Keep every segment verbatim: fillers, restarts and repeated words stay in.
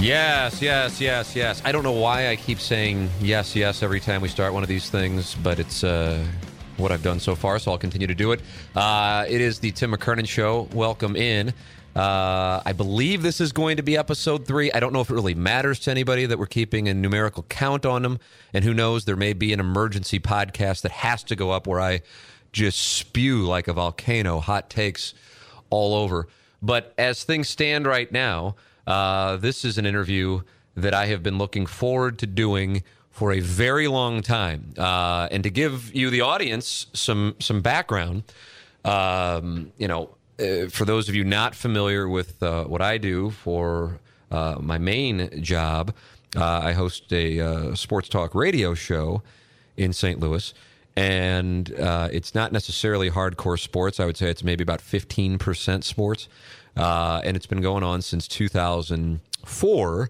Yes, yes, yes, yes. I don't know why I keep saying yes, yes every time we start one of these things, but it's uh, what I've done so far, so I'll continue to do it. Uh, it is the Tim McKernan Show. Welcome in. Uh, I believe this is going to be episode three. I don't know if it really matters to anybody that we're keeping a numerical count on them, and who knows, there may be an emergency podcast that has to go up where I just spew like a volcano, hot takes all over. But as things stand right now, Uh, this is an interview that I have been looking forward to doing for a very long time. Uh, and to give you, the audience, some some background, um, you know, uh, for those of you not familiar with uh, what I do for uh, my main job, uh, I host a uh, sports talk radio show in Saint Louis. And uh, it's not necessarily hardcore sports. I would say it's maybe about fifteen percent sports. Uh, and it's been going on since two thousand four,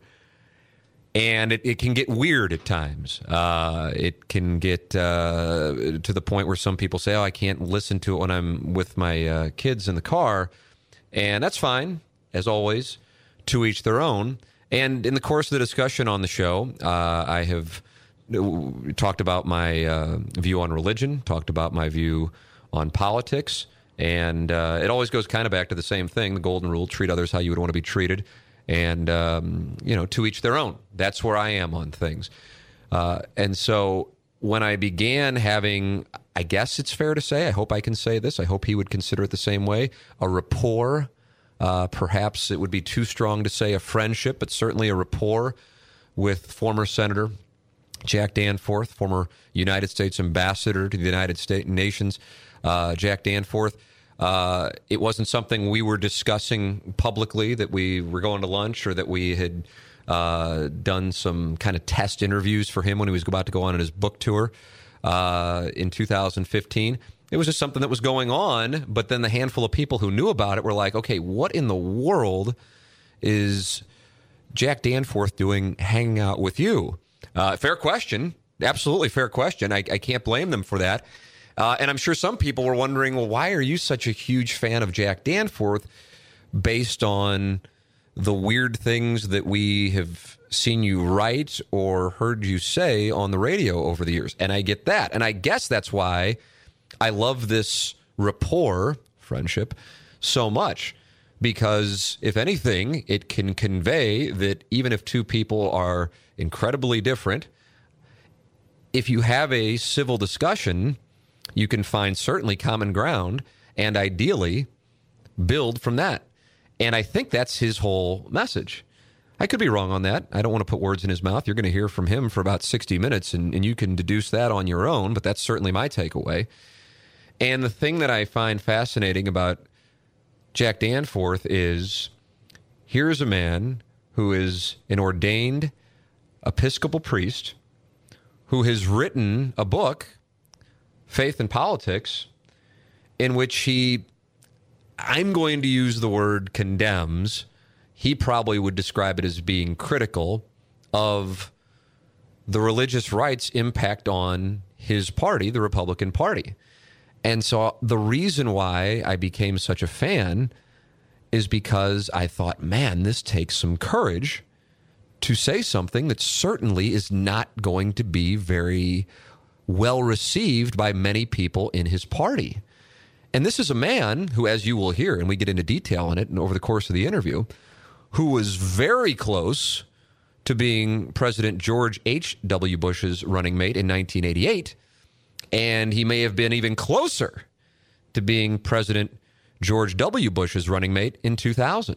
and it, it can get weird at times. Uh, it can get uh, to the point where some people say, oh, I can't listen to it when I'm with my uh, kids in the car, and that's fine, as always, to each their own. And in the course of the discussion on the show, uh, I have talked about my uh, view on religion, talked about my view on politics, and uh, it always goes kind of back to the same thing, the golden rule: treat others how you would want to be treated. And, um, you know, to each their own. That's where I am on things. Uh, and so when I began having, I guess it's fair to say, I hope I can say this, I hope he would consider it the same way, a rapport. Uh, perhaps it would be too strong to say a friendship, but certainly a rapport with former Senator Jack Danforth, former United States ambassador to the United States nations. Uh, Jack Danforth, uh, it wasn't something we were discussing publicly, that we were going to lunch or that we had uh, done some kind of test interviews for him when he was about to go on his book tour uh, in two thousand fifteen. It was just something that was going on, but then the handful of people who knew about it were like, okay, what in the world is Jack Danforth doing hanging out with you? Uh, fair question. Absolutely fair question. I, I can't blame them for that. Uh, and I'm sure some people were wondering, well, why are you such a huge fan of Jack Danforth based on the weird things that we have seen you write or heard you say on the radio over the years? And I get that. And I guess that's why I love this rapport, friendship, so much. Because if anything, it can convey that even if two people are incredibly different, if you have a civil discussion, you can find certainly common ground and ideally build from that. And I think that's his whole message. I could be wrong on that. I don't want to put words in his mouth. You're going to hear from him for about sixty minutes, and, and you can deduce that on your own, but that's certainly my takeaway. And the thing that I find fascinating about Jack Danforth is, here's a man who is an ordained Episcopal priest who has written a book, Faith and Politics, in which he, I'm going to use the word condemns, he probably would describe it as being critical of the religious right's impact on his party, the Republican Party. And so the reason why I became such a fan is because I thought, man, this takes some courage to say something that certainly is not going to be very well received by many people in his party. And this is a man who, as you will hear, and we get into detail on it and over the course of the interview, who was very close to being President George H W. Bush's running mate in nineteen eighty-eight. And he may have been even closer to being President George W. Bush's running mate in two thousand.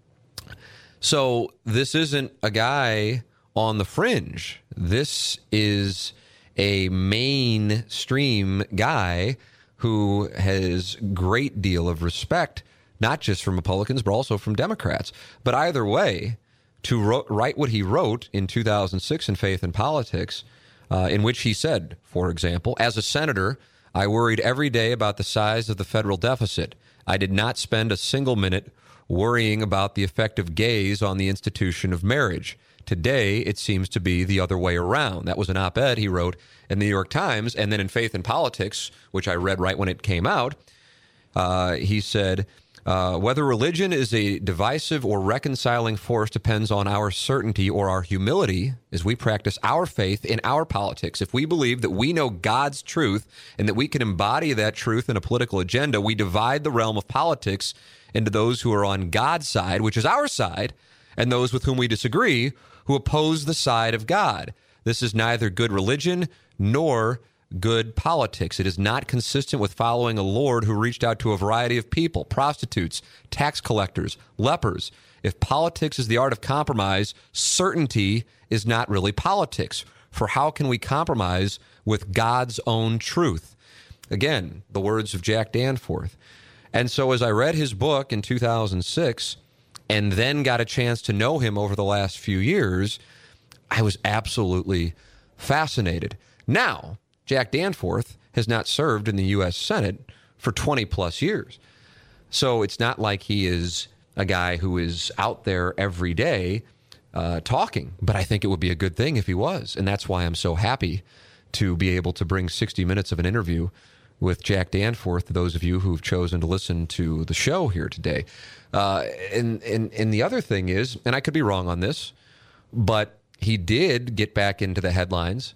So this isn't a guy on the fringe. This is a mainstream guy who has a great deal of respect, not just from Republicans, but also from Democrats. But either way, to ro- write what he wrote in two thousand six in Faith and Politics, uh, in which he said, for example, as a senator, I worried every day about the size of the federal deficit. I did not spend a single minute worrying about the effect of gays on the institution of marriage. Today, it seems to be the other way around. That was an op-ed he wrote in the New York Times. And then in Faith and Politics, which I read right when it came out, uh, he said, Uh, whether religion is a divisive or reconciling force depends on our certainty or our humility as we practice our faith in our politics. If we believe that we know God's truth and that we can embody that truth in a political agenda, we divide the realm of politics into those who are on God's side, which is our side, and those with whom we disagree, who oppose the side of God. This is neither good religion nor good politics. It is not consistent with following a Lord who reached out to a variety of people, prostitutes, tax collectors, lepers. If politics is the art of compromise, certainty is not really politics. For how can we compromise with God's own truth? Again, the words of Jack Danforth. And so as I read his book in two thousand six and then got a chance to know him over the last few years, I was absolutely fascinated. Now, Jack Danforth has not served in the U S Senate for twenty plus years. So it's not like he is a guy who is out there every day uh, talking. But I think it would be a good thing if he was. And that's why I'm so happy to be able to bring sixty minutes of an interview with Jack Danforth to those of you who've chosen to listen to the show here today. Uh, and, and, and the other thing is, and I could be wrong on this, but he did get back into the headlines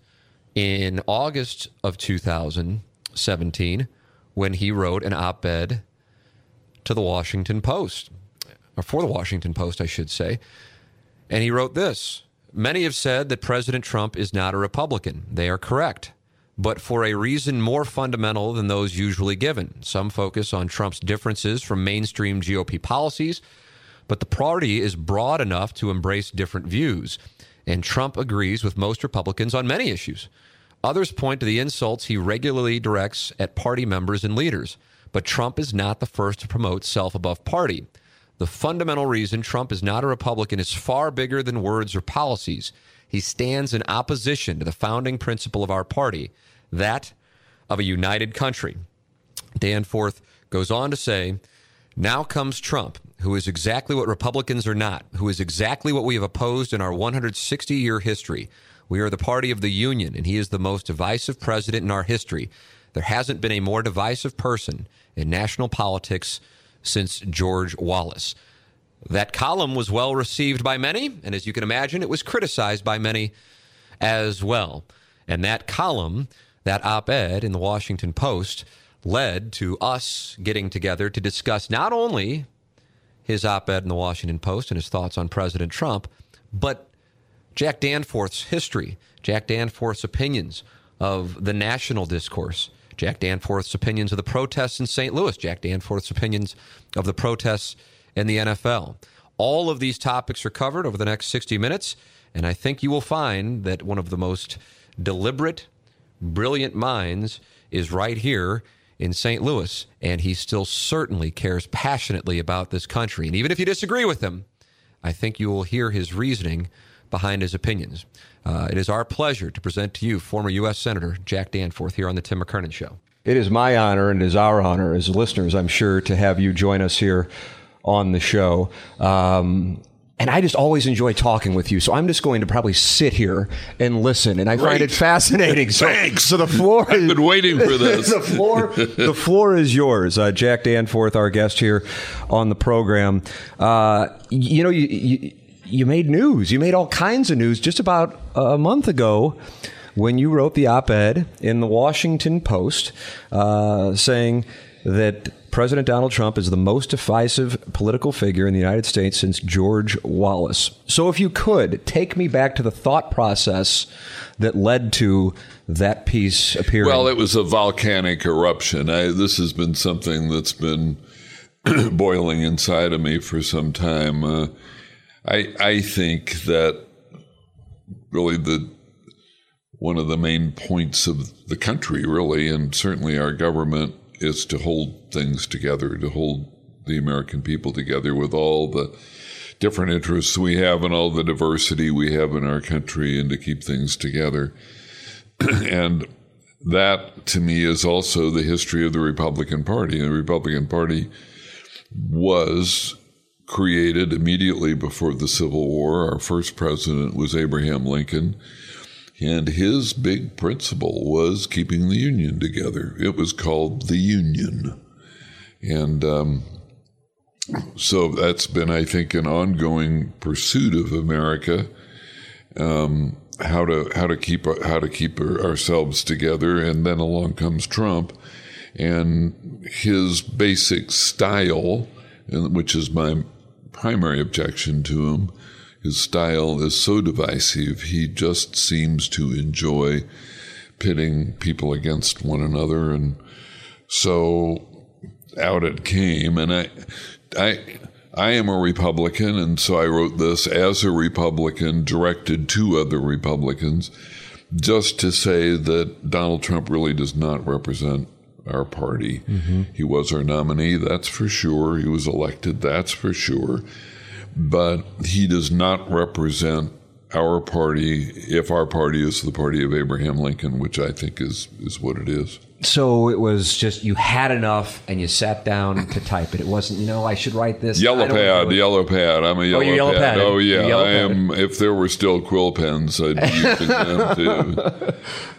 in August of two thousand seventeen, when he wrote an op-ed to the Washington Post, or for the Washington Post, I should say. And he wrote this: "Many have said that President Trump is not a Republican. They are correct, but for a reason more fundamental than those usually given. Some focus on Trump's differences from mainstream G O P policies, but the party is broad enough to embrace different views, and Trump agrees with most Republicans on many issues. Others point to the insults he regularly directs at party members and leaders, but Trump is not the first to promote self above party. The fundamental reason Trump is not a Republican is far bigger than words or policies. He stands in opposition to the founding principle of our party, that of a united country." Danforth goes on to say, "Now comes Trump, who is exactly what Republicans are not, who is exactly what we have opposed in our one hundred sixty year history. We are the party of the Union, and he is the most divisive president in our history. There hasn't been a more divisive person in national politics since George Wallace." That column was well received by many, and as you can imagine, it was criticized by many as well. And that column, that op-ed in the Washington Post, led to us getting together to discuss not only his op-ed in the Washington Post and his thoughts on President Trump, but Jack Danforth's history, Jack Danforth's opinions of the national discourse, Jack Danforth's opinions of the protests in Saint Louis, Jack Danforth's opinions of the protests in the N F L. All of these topics are covered over the next sixty minutes, and I think you will find that one of the most deliberate, brilliant minds is right here in Saint Louis, and he still certainly cares passionately about this country. And even if you disagree with him, I think you will hear his reasoning behind his opinions. Uh, it is our pleasure to present to you former U S Senator Jack Danforth here on the Tim McKernan Show. It is my honor, and it is our honor as listeners, I'm sure, to have you join us here on the show. Um, and I just always enjoy talking with you, so I'm just going to probably sit here and listen, and I Great. find it fascinating. So, Thanks. So the floor I've been waiting for this. the floor, the floor is yours. Uh, Jack Danforth, our guest here on the program. Uh, you know, you, you you made news. You made all kinds of news just about a month ago when you wrote the op-ed in the Washington Post uh, saying that President Donald Trump is the most divisive political figure in the United States since George Wallace. So if you could, take me back to the thought process that led to that piece appearing. Well, it was a volcanic eruption. I, this has been something that's been boiling inside of me for some time. Uh, I, I think that really the one of the main points of the country, really, and certainly our government, is to hold things together, to hold the American people together with all the different interests we have and all the diversity we have in our country, and to keep things together. And that, to me, is also the history of the Republican Party. The Republican Party was created immediately before the Civil War. Our first president was Abraham Lincoln. And his big principle was keeping the Union together. It was called the Union. And um, so that's been, I think, an ongoing pursuit of America. Um, how to how to keep how to keep ourselves together, and then along comes Trump, and his basic style, which is my primary objection to him. His style is so divisive. He just seems to enjoy pitting people against one another, and so out it came. And I, I. I am a Republican, and so I wrote this as a Republican directed to other Republicans, just to say that Donald Trump really does not represent our party. Mm-hmm. He was our nominee, that's for sure. He was elected, that's for sure. But he does not represent our party, if our party is the party of Abraham Lincoln, which I think is, is what it is. So it was just you had enough and you sat down to type it. It wasn't, you know, I should write this. Yellow pad, yellow pad. I'm a yellow, oh, you're yellow pad. pad. Oh, yeah. Yellow I am. If there were still quill pens, I'd be using them too.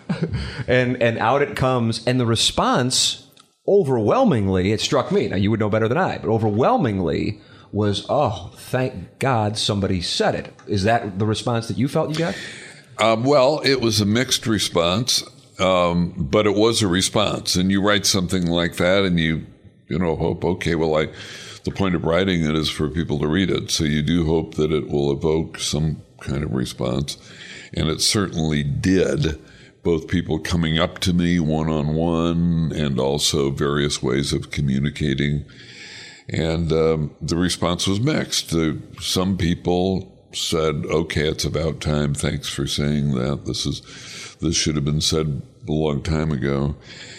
And, and out it comes. And the response, overwhelmingly, it struck me. Now, you would know better than I, but overwhelmingly was, oh, thank God somebody said it. Is that the response that you felt you got? Um, well, it was a mixed response. Um, but it was a response, and you write something like that, and you, you know, hope, okay, well, I, the point of writing it is for people to read it, so you do hope that it will evoke some kind of response, and it certainly did. Both people coming up to me one-on-one, and also various ways of communicating, and um, the response was mixed. The, some people said, okay, it's about time. Thanks for saying that. This is this should have been said a long time ago.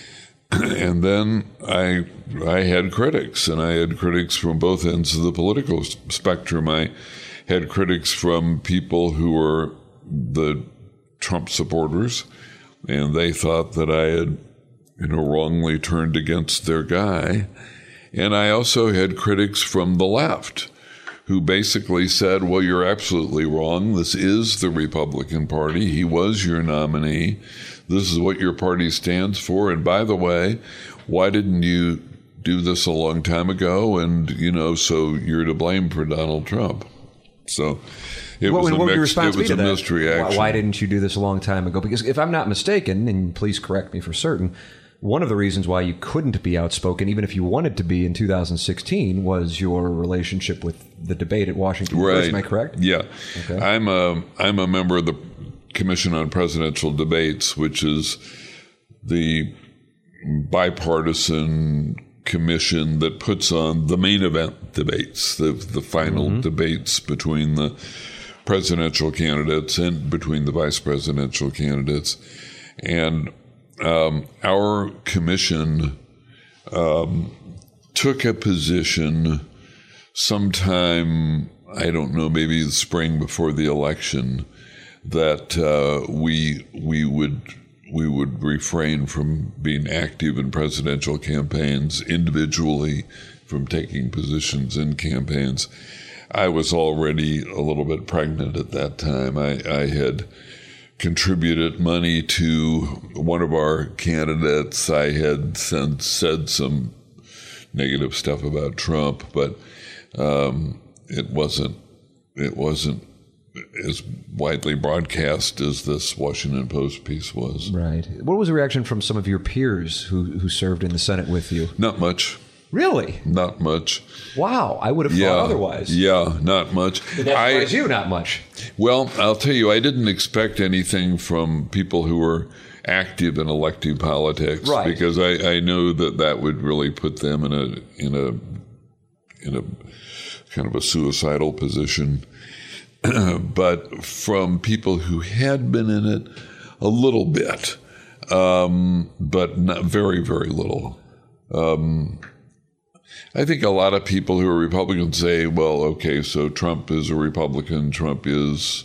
And then I I had critics, and I had critics from both ends of the political spectrum. I had critics from people who were the Trump supporters, and they thought that I had, you know, wrongly turned against their guy. And I also had critics from the left, who basically said, well, you're absolutely wrong. This is the Republican Party. He was your nominee. This is what your party stands for. And by the way, why didn't you do this a long time ago? And, you know, so you're to blame for Donald Trump. So it what, was what a, would mixed, your it was a to mixed reaction. Why, why didn't you do this a long time ago? Because if I'm not mistaken, and please correct me for certain, one of the reasons why you couldn't be outspoken, even if you wanted to be in two thousand sixteen, was your relationship with the debate at Washington. Right. Am I correct? Yeah. Okay. I'm a, I'm a member of the Commission on Presidential Debates, which is the bipartisan commission that puts on the main event debates, the, the final mm-hmm. debates between the presidential candidates and between the vice presidential candidates. And Um, our commission um, took a position sometime, I don't know, maybe the spring before the election, that uh, we we would we would refrain from being active in presidential campaigns individually, from taking positions in campaigns. I was already a little bit pregnant at that time. I, I had contributed money to one of our candidates. I had sent, said some negative stuff about Trump, but um, it wasn't it wasn't as widely broadcast as this Washington Post piece was. Right. What was the reaction from some of your peers who who served in the Senate with you? Not much. Really? Not much. Wow, I would have yeah, thought otherwise. Yeah, not much. Did that surprise you? Not much. Well, I'll tell you, I didn't expect anything from people who were active in elective politics, right? Because I, I know that that would really put them in a in a in a kind of a suicidal position. But from people who had been in it a little bit, um, but not very, very little. Um, I think a lot of people who are Republicans say, well, okay, so Trump is a Republican, Trump is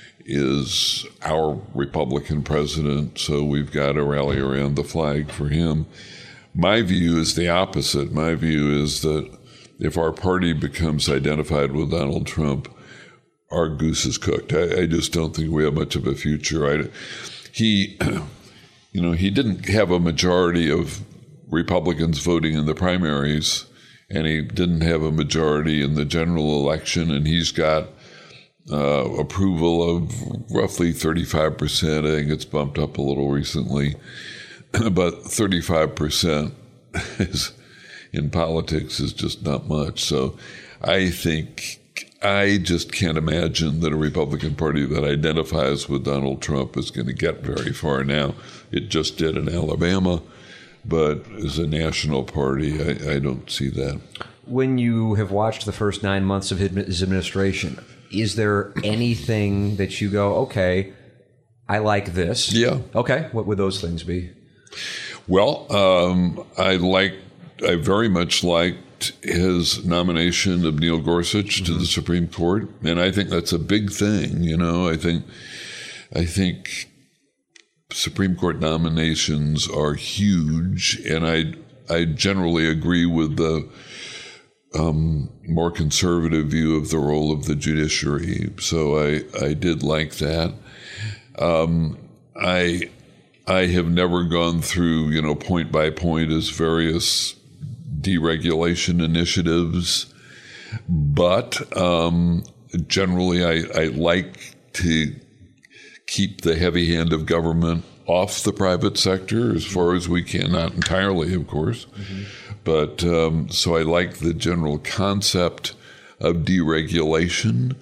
is our Republican president, so we've got to rally around the flag for him. My view is the opposite. My view is that if our party becomes identified with Donald Trump, our goose is cooked. I, I just don't think we have much of a future. I, he, you know, he didn't have a majority of Republicans voting in the primaries, and he didn't have a majority in the general election, and he's got uh, approval of roughly thirty-five percent. I think it's bumped up a little recently, but thirty-five percent is, in politics is just not much. So I think I just can't imagine that a Republican Party that identifies with Donald Trump is going to get very far now. It just did in Alabama, but as a national party, I, I don't see that. When you have watched the first nine months of his administration, is there anything that you go, okay, I like this? Yeah. Okay. What would those things be? Well, um, I like, I very much liked his nomination of Neil Gorsuch mm-hmm. to the Supreme Court, and I think that's a big thing. You know, I think, I think Supreme Court nominations are huge, and I, I generally agree with the um, more conservative view of the role of the judiciary. So I, I did like that. Um, I. I have never gone through, you know, point by point as various deregulation initiatives, but um, generally I, I like to keep the heavy hand of government off the private sector as far as we can, not entirely, of course. Mm-hmm. But um, so I like the general concept of deregulation.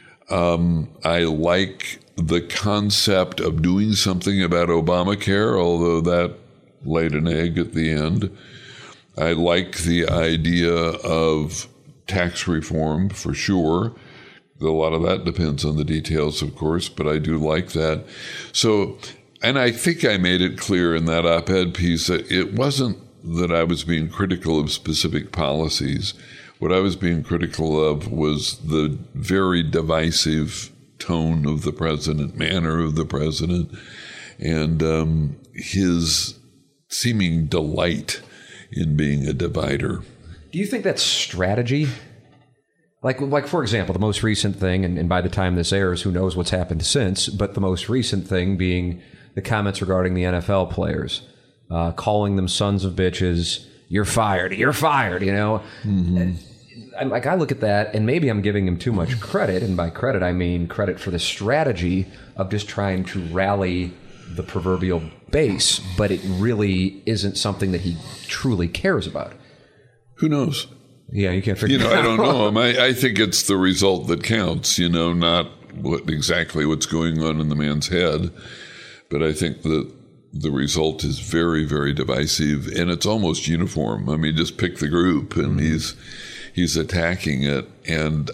Um, I like the concept of doing something about Obamacare, although that laid an egg at the end. I like the idea of tax reform for sure. A lot of that depends on the details, of course, but I do like that. So, and I think I made it clear in that op-ed piece that it wasn't that I was being critical of specific policies. What I was being critical of was the very divisive tone of the president, manner of the president, and um, his seeming delight in being a divider. Do you think that's strategy? Like, like for example, the most recent thing, and, and by the time this airs, who knows what's happened since, but the most recent thing being the comments regarding the N F L players, uh, calling them sons of bitches, you're fired, you're fired, you know? Mm-hmm. And, I'm, like, I look at that, and maybe I'm giving him too much credit, and by credit I mean credit for the strategy of just trying to rally the proverbial base, but it really isn't something that he truly cares about. Who knows? Yeah, you can't figure you know, it out. I don't know. I, I think it's the result that counts, you know, not what exactly what's going on in the man's head, but I think that the result is very, very divisive, and it's almost uniform. I mean, just pick the group, and mm-hmm. he's... He's attacking it, and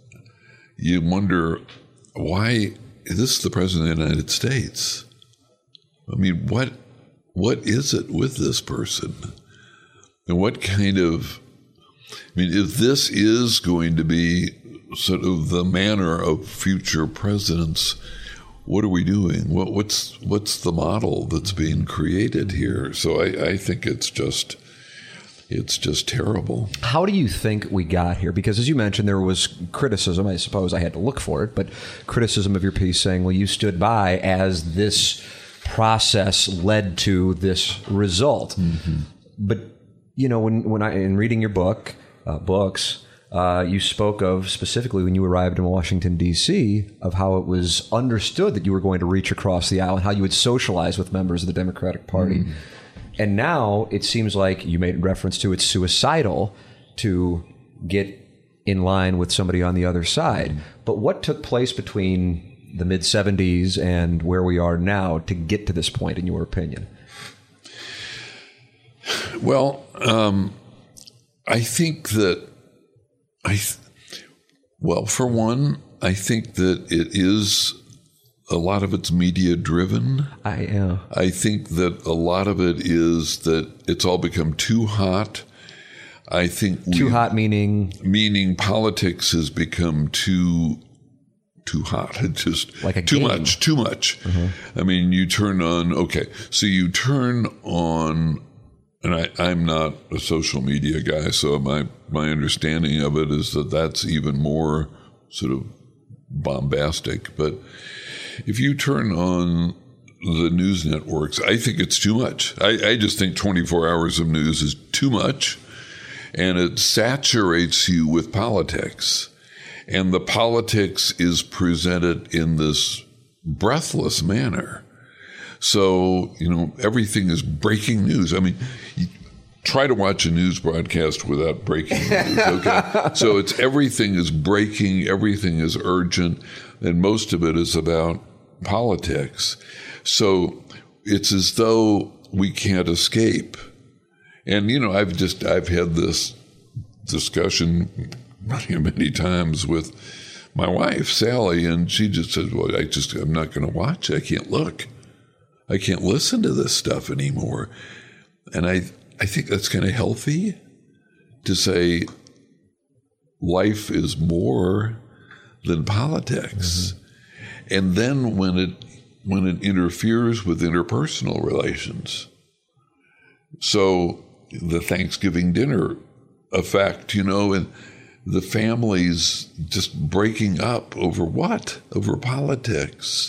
you wonder, why is this the President of the United States? I mean, what what is it with this person? And what kind of, I mean, if this is going to be sort of the manner of future presidents, what are we doing? What, what's what's the model that's being created here? So I, I think it's just... It's just terrible. How do you think we got here? Because as you mentioned, there was criticism. I suppose I had to look for it, but criticism of your piece saying, well, you stood by as this process led to this result. Mm-hmm. But, you know, when, when I, in reading your book, uh, books, uh, you spoke of specifically when you arrived in Washington, D C, of how it was understood that you were going to reach across the aisle and how you would socialize with members of the Democratic Party. Mm. And now it seems like you made reference to it's suicidal to get in line with somebody on the other side. But what took place between the mid seventies and where we are now to get to this point, in your opinion? Well, um, I think that I, th- well, for one, I think that it is. A lot of it's media driven. I am. I think that a lot of it is that it's all become too hot. I think too hot meaning meaning politics has become too too hot. It's just like a too game. much, too much. Mm-hmm. I mean, you turn on okay, so you turn on, and I, I'm not a social media guy, so my my understanding of it is that that's even more sort of bombastic, but. If you turn on the news networks, I think it's too much. I, I just think twenty-four hours of news is too much. and it saturates you with politics. And the politics is presented in this breathless manner. So, you know, everything is breaking news. I mean, you try to watch a news broadcast without breaking news, okay? So it's everything is breaking, everything is urgent, and most of it is about politics. So it's as though we can't escape. And, you know, I've just, I've had this discussion many, many times with my wife, Sally, and she just says, well, I just, I'm not going to watch. I can't look. I can't listen to this stuff anymore. And I, I think that's kind of healthy to say life is more than politics. Mm-hmm. And then when it, when it interferes with interpersonal relations. So the Thanksgiving dinner effect, you know, and the families just breaking up over what? Over politics.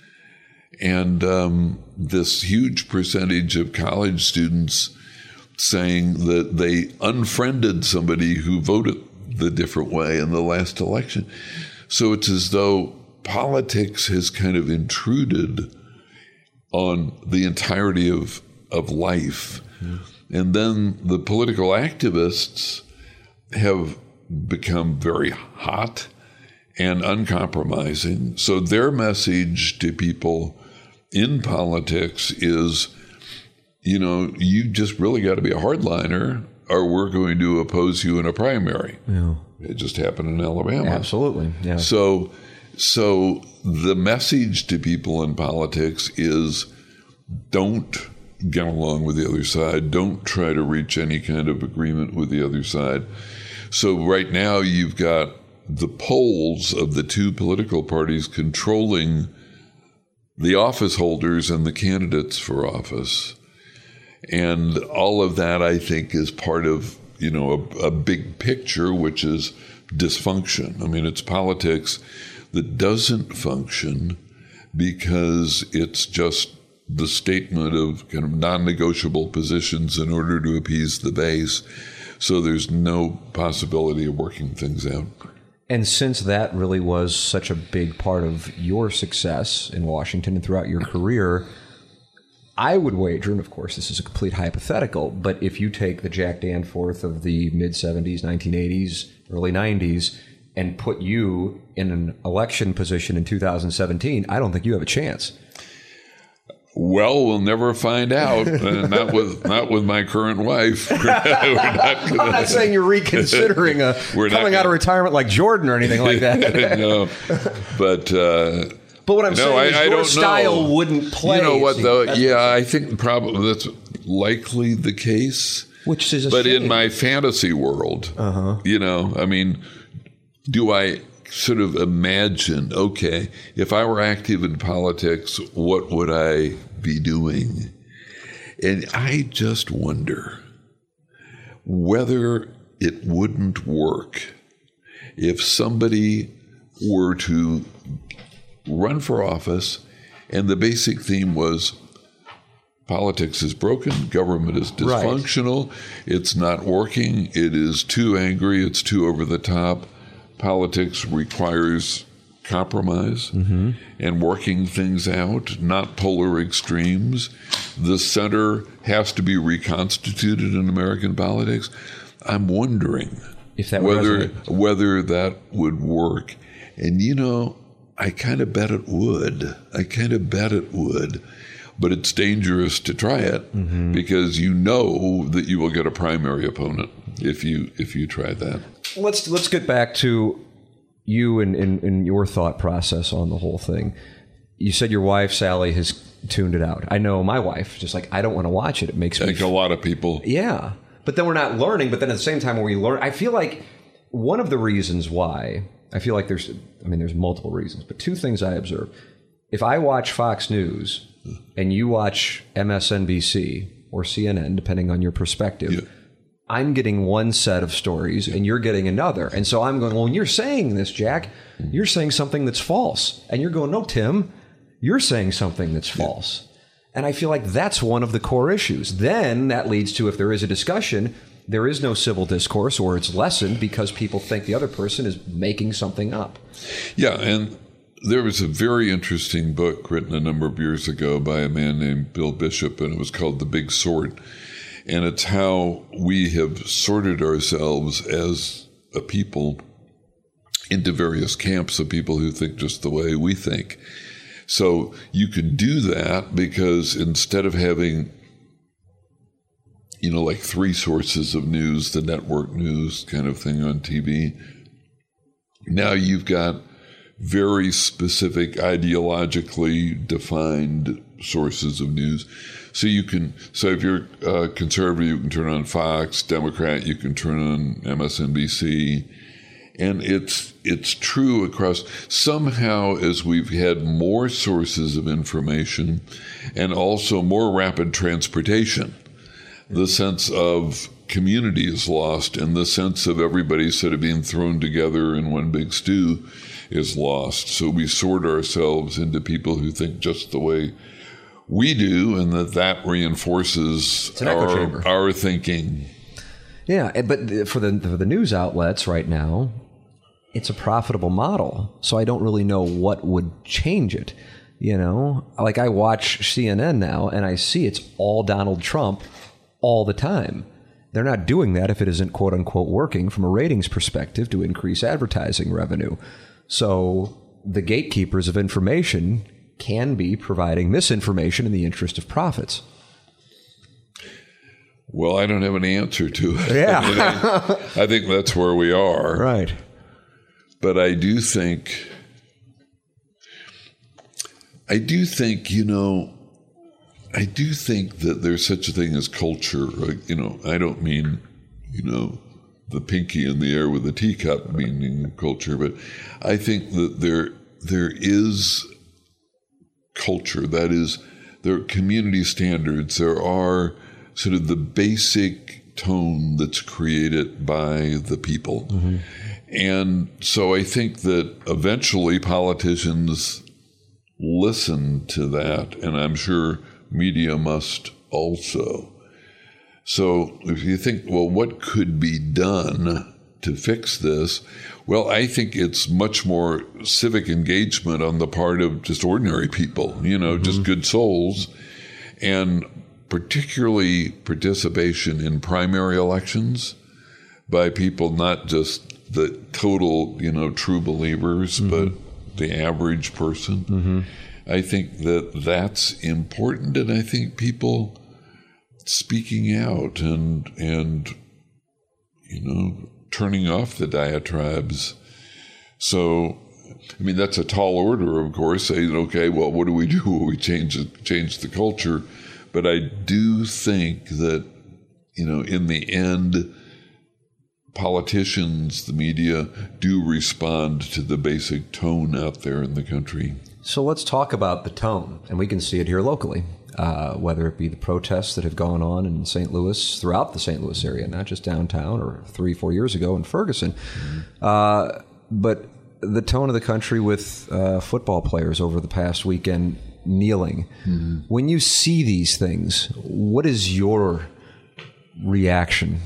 And um, this huge percentage of college students saying that they unfriended somebody who voted the different way in the last election. So it's as though politics has kind of intruded on the entirety of, of life. Mm. And then the political activists have become very hot and uncompromising. So their message to people in politics is, you know, you just really got to be a hardliner or we're going to oppose you in a primary. Yeah. It just happened in Alabama. Absolutely. Yeah. So, so the message to people in politics is don't get along with the other side. Don't try to reach any kind of agreement with the other side. So right now you've got the polls of the two political parties controlling the office holders and the candidates for office. And all of that, I think, is part of, you know, a, a big picture, which is dysfunction. I mean, it's politics that doesn't function because it's just the statement of kind of non-negotiable positions in order to appease the base. So there's no possibility of working things out. And since that really was such a big part of your success in Washington and throughout your career, I would wager, and of course this is a complete hypothetical, but if you take the Jack Danforth of the mid-seventies, nineteen eighties, early nineties, and put you in an election position in two thousand seventeen, I don't think you have a chance. Well, we'll never find out. Uh, not with not with my current wife. We're not, we're not gonna, I'm not saying you're reconsidering a, coming gonna, out of retirement like Jordan or anything like that. No, but uh, but what I'm no, saying I, is I your don't style know. wouldn't play. You know what, though? That's yeah, what I think probably that's likely the case. Which is a But shame. in my fantasy world, uh-huh. you know, I mean, do I sort of imagine, okay, if I were active in politics, what would I be doing? And I just wonder whether it wouldn't work if somebody were to run for office and the basic theme was politics is broken, government is dysfunctional, right. It's not working, it is too angry, it's too over the top. Politics requires compromise mm-hmm. and working things out, not polar extremes. The center has to be reconstituted in American politics. I'm wondering if that whether resonate. whether that would work. And you know, I kind of bet it would. I kind of bet it would. But it's dangerous to try it mm-hmm. because you know that you will get a primary opponent if you if you try that. Let's let's get back to you and, and, and your thought process on the whole thing. You said your wife, Sally, has tuned it out. I know my wife, just like, I don't want to watch it. It makes I me... think a lot of people... Yeah. But then we're not learning. But then at the same time, when we learn... I feel like one of the reasons why... I feel like there's... I mean, there's multiple reasons. But two things I observe. If I watch Fox News and you watch M S N B C or C N N, depending on your perspective... Yeah. I'm getting one set of stories and you're getting another. And so I'm going, well, when you're saying this, Jack, you're saying something that's false. And you're going, no, Tim, you're saying something that's false. And I feel like that's one of the core issues. Then that leads to, if there is a discussion, there is no civil discourse, or it's lessened because people think the other person is making something up. Yeah, and there was a very interesting book written a number of years ago by a man named Bill Bishop, and it was called The Big Sort. And it's how we have sorted ourselves as a people into various camps of people who think just the way we think. So you can do that because instead of having, you know, like three sources of news, the network news kind of thing on T V, now you've got very specific, ideologically defined sources of news. So you can, so if you're uh, conservative, you can turn on Fox. Democrat, you can turn on M S N B C. And it's it's true across, somehow as we've had more sources of information and also more rapid transportation, the sense of community is lost, and the sense of everybody sort of being thrown together in one big stew is lost. So we sort ourselves into people who think just the way we do, and that that reinforces our, our thinking. Yeah, but for the for the news outlets right now, it's a profitable model. So I don't really know what would change it. You know, like I watch C N N now, and I see it's all Donald Trump all the time. They're not doing that if it isn't quote unquote working from a ratings perspective to increase advertising revenue. So the gatekeepers of information can be providing misinformation in the interest of profits. Well, I don't have an answer to it. Yeah. I, mean, I, I think that's where we are. Right. But I do think, I do think, you know, I do think that there's such a thing as culture. Like, you know, I don't mean, you know, the pinky in the air with a teacup meaning culture, but I think that there there is culture. That is, there are community standards. There are sort of the basic tone that's created by the people. Mm-hmm. And so I think that eventually politicians listen to that, and I'm sure media must also. So if you think, well, what could be done to fix this? Well, I think it's much more civic engagement on the part of just ordinary people, you know, mm-hmm. just good souls, and particularly participation in primary elections by people, not just the total, you know, true believers, mm-hmm. but the average person. Mm-hmm. I think that that's important, and I think people speaking out and and you know turning off the diatribes. So, I mean, that's a tall order, of course, saying, okay, well, what do we do? We change change the culture. But I do think that, you know, in the end, politicians, the media, do respond to the basic tone out there in the country. So let's talk about the tone, and we can see it here locally, uh, whether it be the protests that have gone on in Saint Louis, throughout the Saint Louis area, not just downtown or three, four years ago in Ferguson, mm-hmm. uh, but the tone of the country with uh, football players over the past weekend kneeling. Mm-hmm. When you see these things, what is your reaction?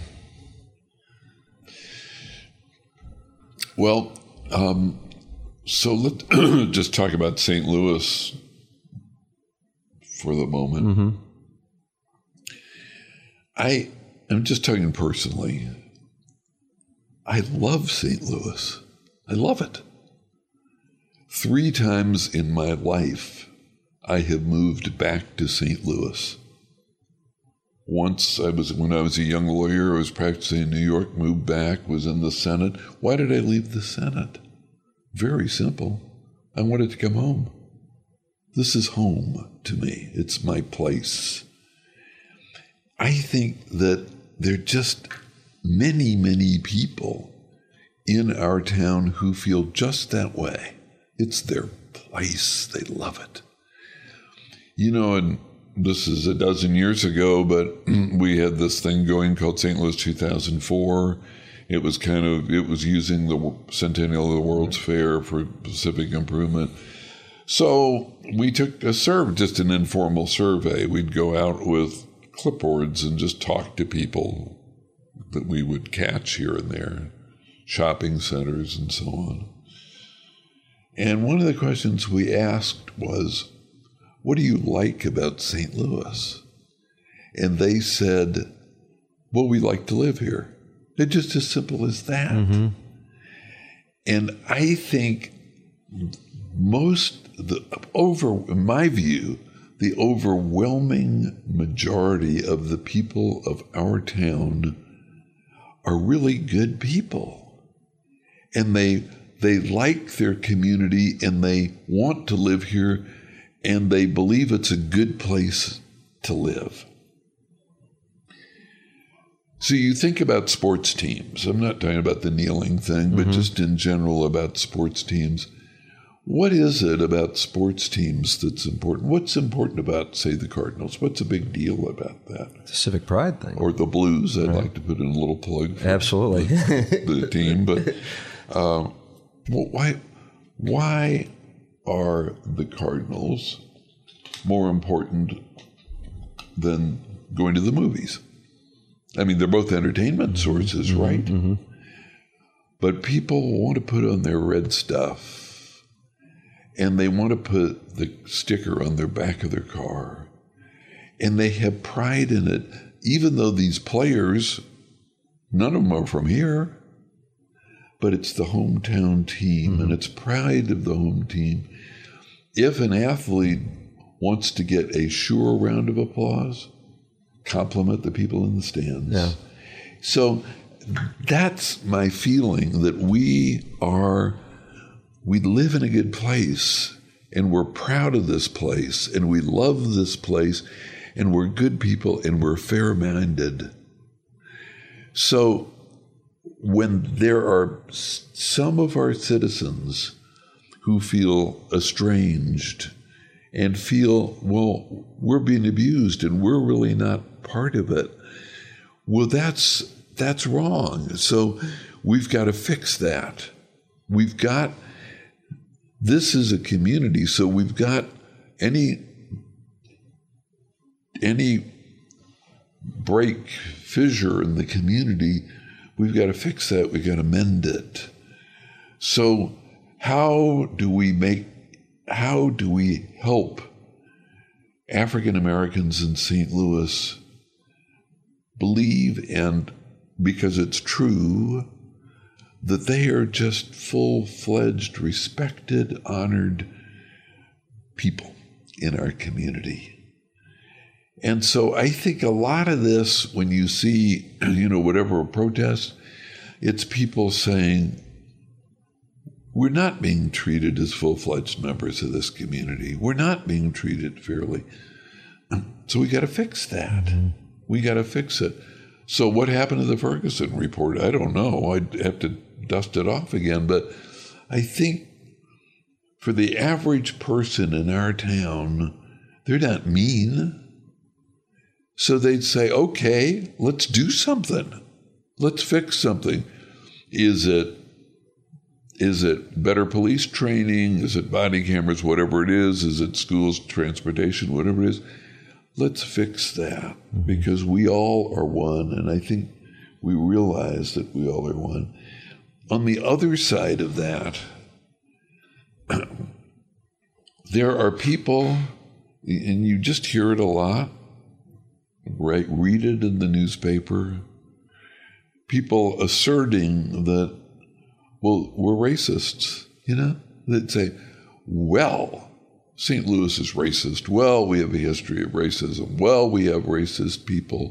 Well, um, so let's just talk about Saint Louis for the moment. Mm-hmm. I am just talking personally. I love Saint Louis. I love it. Three times in my life, I have moved back to Saint Louis. Once I was, when I was a young lawyer, I was practicing in New York, moved back, was in the Senate. Why did I leave the Senate? Very simple. I wanted to come home. This is home to me. It's my place. I think that there are just many, many people in our town who feel just that way. It's their place. They love it. You know, and this is a dozen years ago, but we had this thing going called Saint Louis two thousand four. It was kind of, it was using the centennial of the World's Fair for civic improvement. So we took a survey, just an informal survey. We'd go out with clipboards and just talk to people, that we would catch here and there, shopping centers and so on. And one of the questions we asked was, what do you like about Saint Louis? And they said, well, we like to live here. It's just as simple as that. Mm-hmm. And I think most, the over, in my view, the overwhelming majority of the people of our town are really good people. And they they like their community and they want to live here and they believe it's a good place to live. So you think about sports teams. I'm not talking about the kneeling thing, but mm-hmm. just in general about sports teams. What is it about sports teams that's important? What's important about, say, the Cardinals? What's a big deal about that? It's a civic pride thing. Or the Blues. I'd right. like to put in a little plug for Absolutely. the, the team. But um, well, why, why are the Cardinals more important than going to the movies? I mean, they're both entertainment sources, mm-hmm, right? Mm-hmm. But people want to put on their red stuff, and they want to put the sticker on their back of their car, and they have pride in it, even though these players, none of them are from here, but it's the hometown team, mm-hmm. and it's pride of the home team. If an athlete wants to get a sure round of applause, compliment the people in the stands. Yeah. So that's my feeling, that we are, we live in a good place and we're proud of this place and we love this place and we're good people and we're fair-minded. So when there are some of our citizens who feel estranged and feel, well, we're being abused and we're really not part of it, well, that's that's wrong. So we've got to fix that. We've got, this is a community, so we've got any any break, fissure in the community, we've got to fix that. We've got to mend it. So how do we make How do we help African Americans in Saint Louis believe, and because it's true, that they are just full-fledged, respected, honored people in our community? And so I think a lot of this, when you see, you know, whatever a protest, it's people saying, we're not being treated as full-fledged members of this community. We're not being treated fairly. So we got to fix that. Mm-hmm. We got to fix it. So what happened to the Ferguson report? I don't know. I'd have to dust it off again. But I think for the average person in our town, they're not mean. So they'd say, okay, let's do something. Let's fix something. Is it Is it better police training? Is it body cameras? Whatever it is. Is it schools, transportation, whatever it is? Let's fix that, because we all are one, and I think we realize that we all are one. On the other side of that, there are people, and you just hear it a lot, right? Read it in the newspaper, people asserting that, well, we're racists, you know? They'd say, well, Saint Louis is racist. Well, we have a history of racism. Well, we have racist people.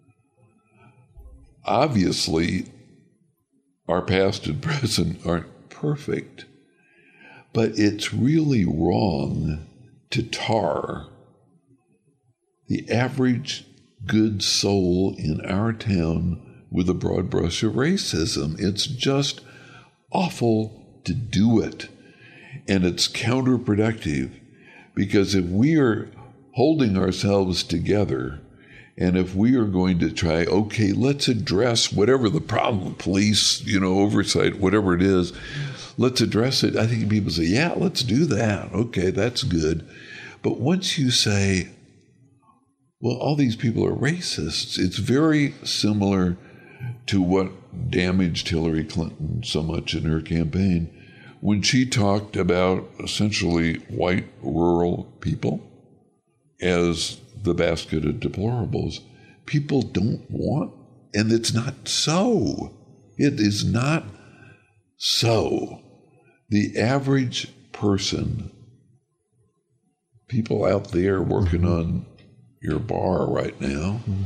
Obviously, our past and present aren't perfect, but it's really wrong to tar the average good soul in our town with a broad brush of racism. It's just awful to do it, and it's counterproductive, because if we are holding ourselves together, and if we are going to try, okay, let's address whatever the problem, police, you know, oversight, whatever it is, let's address it. I think people say, yeah, let's do that. Okay, that's good. But once you say, well, all these people are racists, it's very similar to what damaged Hillary Clinton so much in her campaign when she talked about essentially white rural people as the basket of deplorables. People don't want, and it's not so. It is not so. The average person, people out there working mm-hmm. on your bar right now, mm-hmm.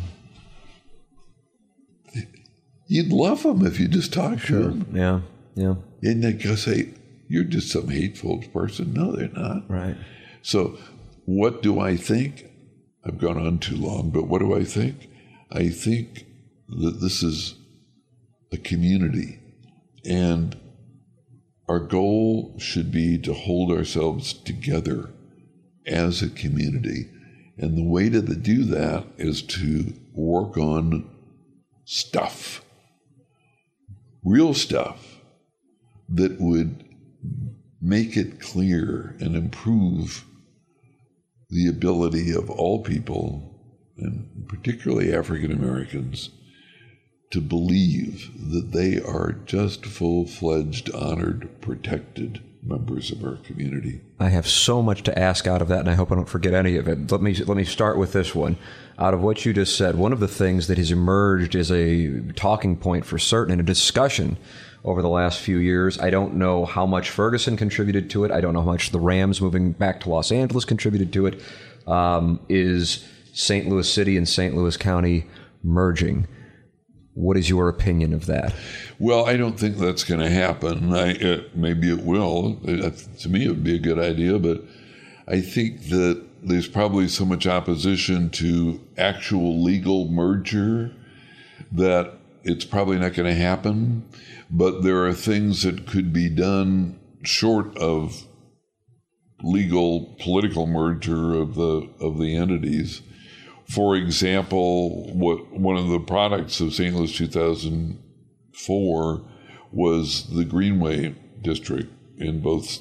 you'd love them if you just talked sure. to them. Yeah, yeah. And they go say, you're just some hateful person. No, they're not. Right. So what do I think? I've gone on too long, but what do I think? I think that this is a community, and our goal should be to hold ourselves together as a community. And the way to do that is to work on stuff, real stuff that would make it clear and improve the ability of all people, and particularly African Americans, to believe that they are just full-fledged, honored, protected members of our community. I have so much to ask out of that, and I hope I don't forget any of it. Let me let me start with this one. Out of what you just said, one of the things that has emerged as a talking point for certain in a discussion over the last few years, I don't know how much Ferguson contributed to it, I don't know how much the Rams moving back to Los Angeles contributed to it, um, is Saint Louis City and Saint Louis County merging. What is your opinion of that? Well, I don't think that's going to happen. I, it, maybe it will. It, to me, it would be a good idea, but I think that there's probably so much opposition to actual legal merger that it's probably not going to happen. But there are things that could be done short of legal political merger of the of the entities. For example, what one of the products of Saint Louis two thousand four was the Greenway District in both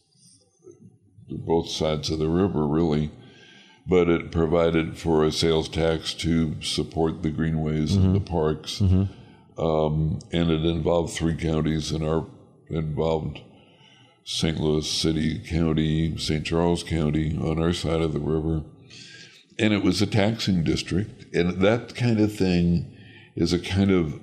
both sides of the river, really. But it provided for a sales tax to support the greenways mm-hmm. and the parks. Mm-hmm. Um, and it involved three counties, and our involved Saint Louis City County, Saint Charles County on our side of the river. And it was a taxing district. And that kind of thing is a kind of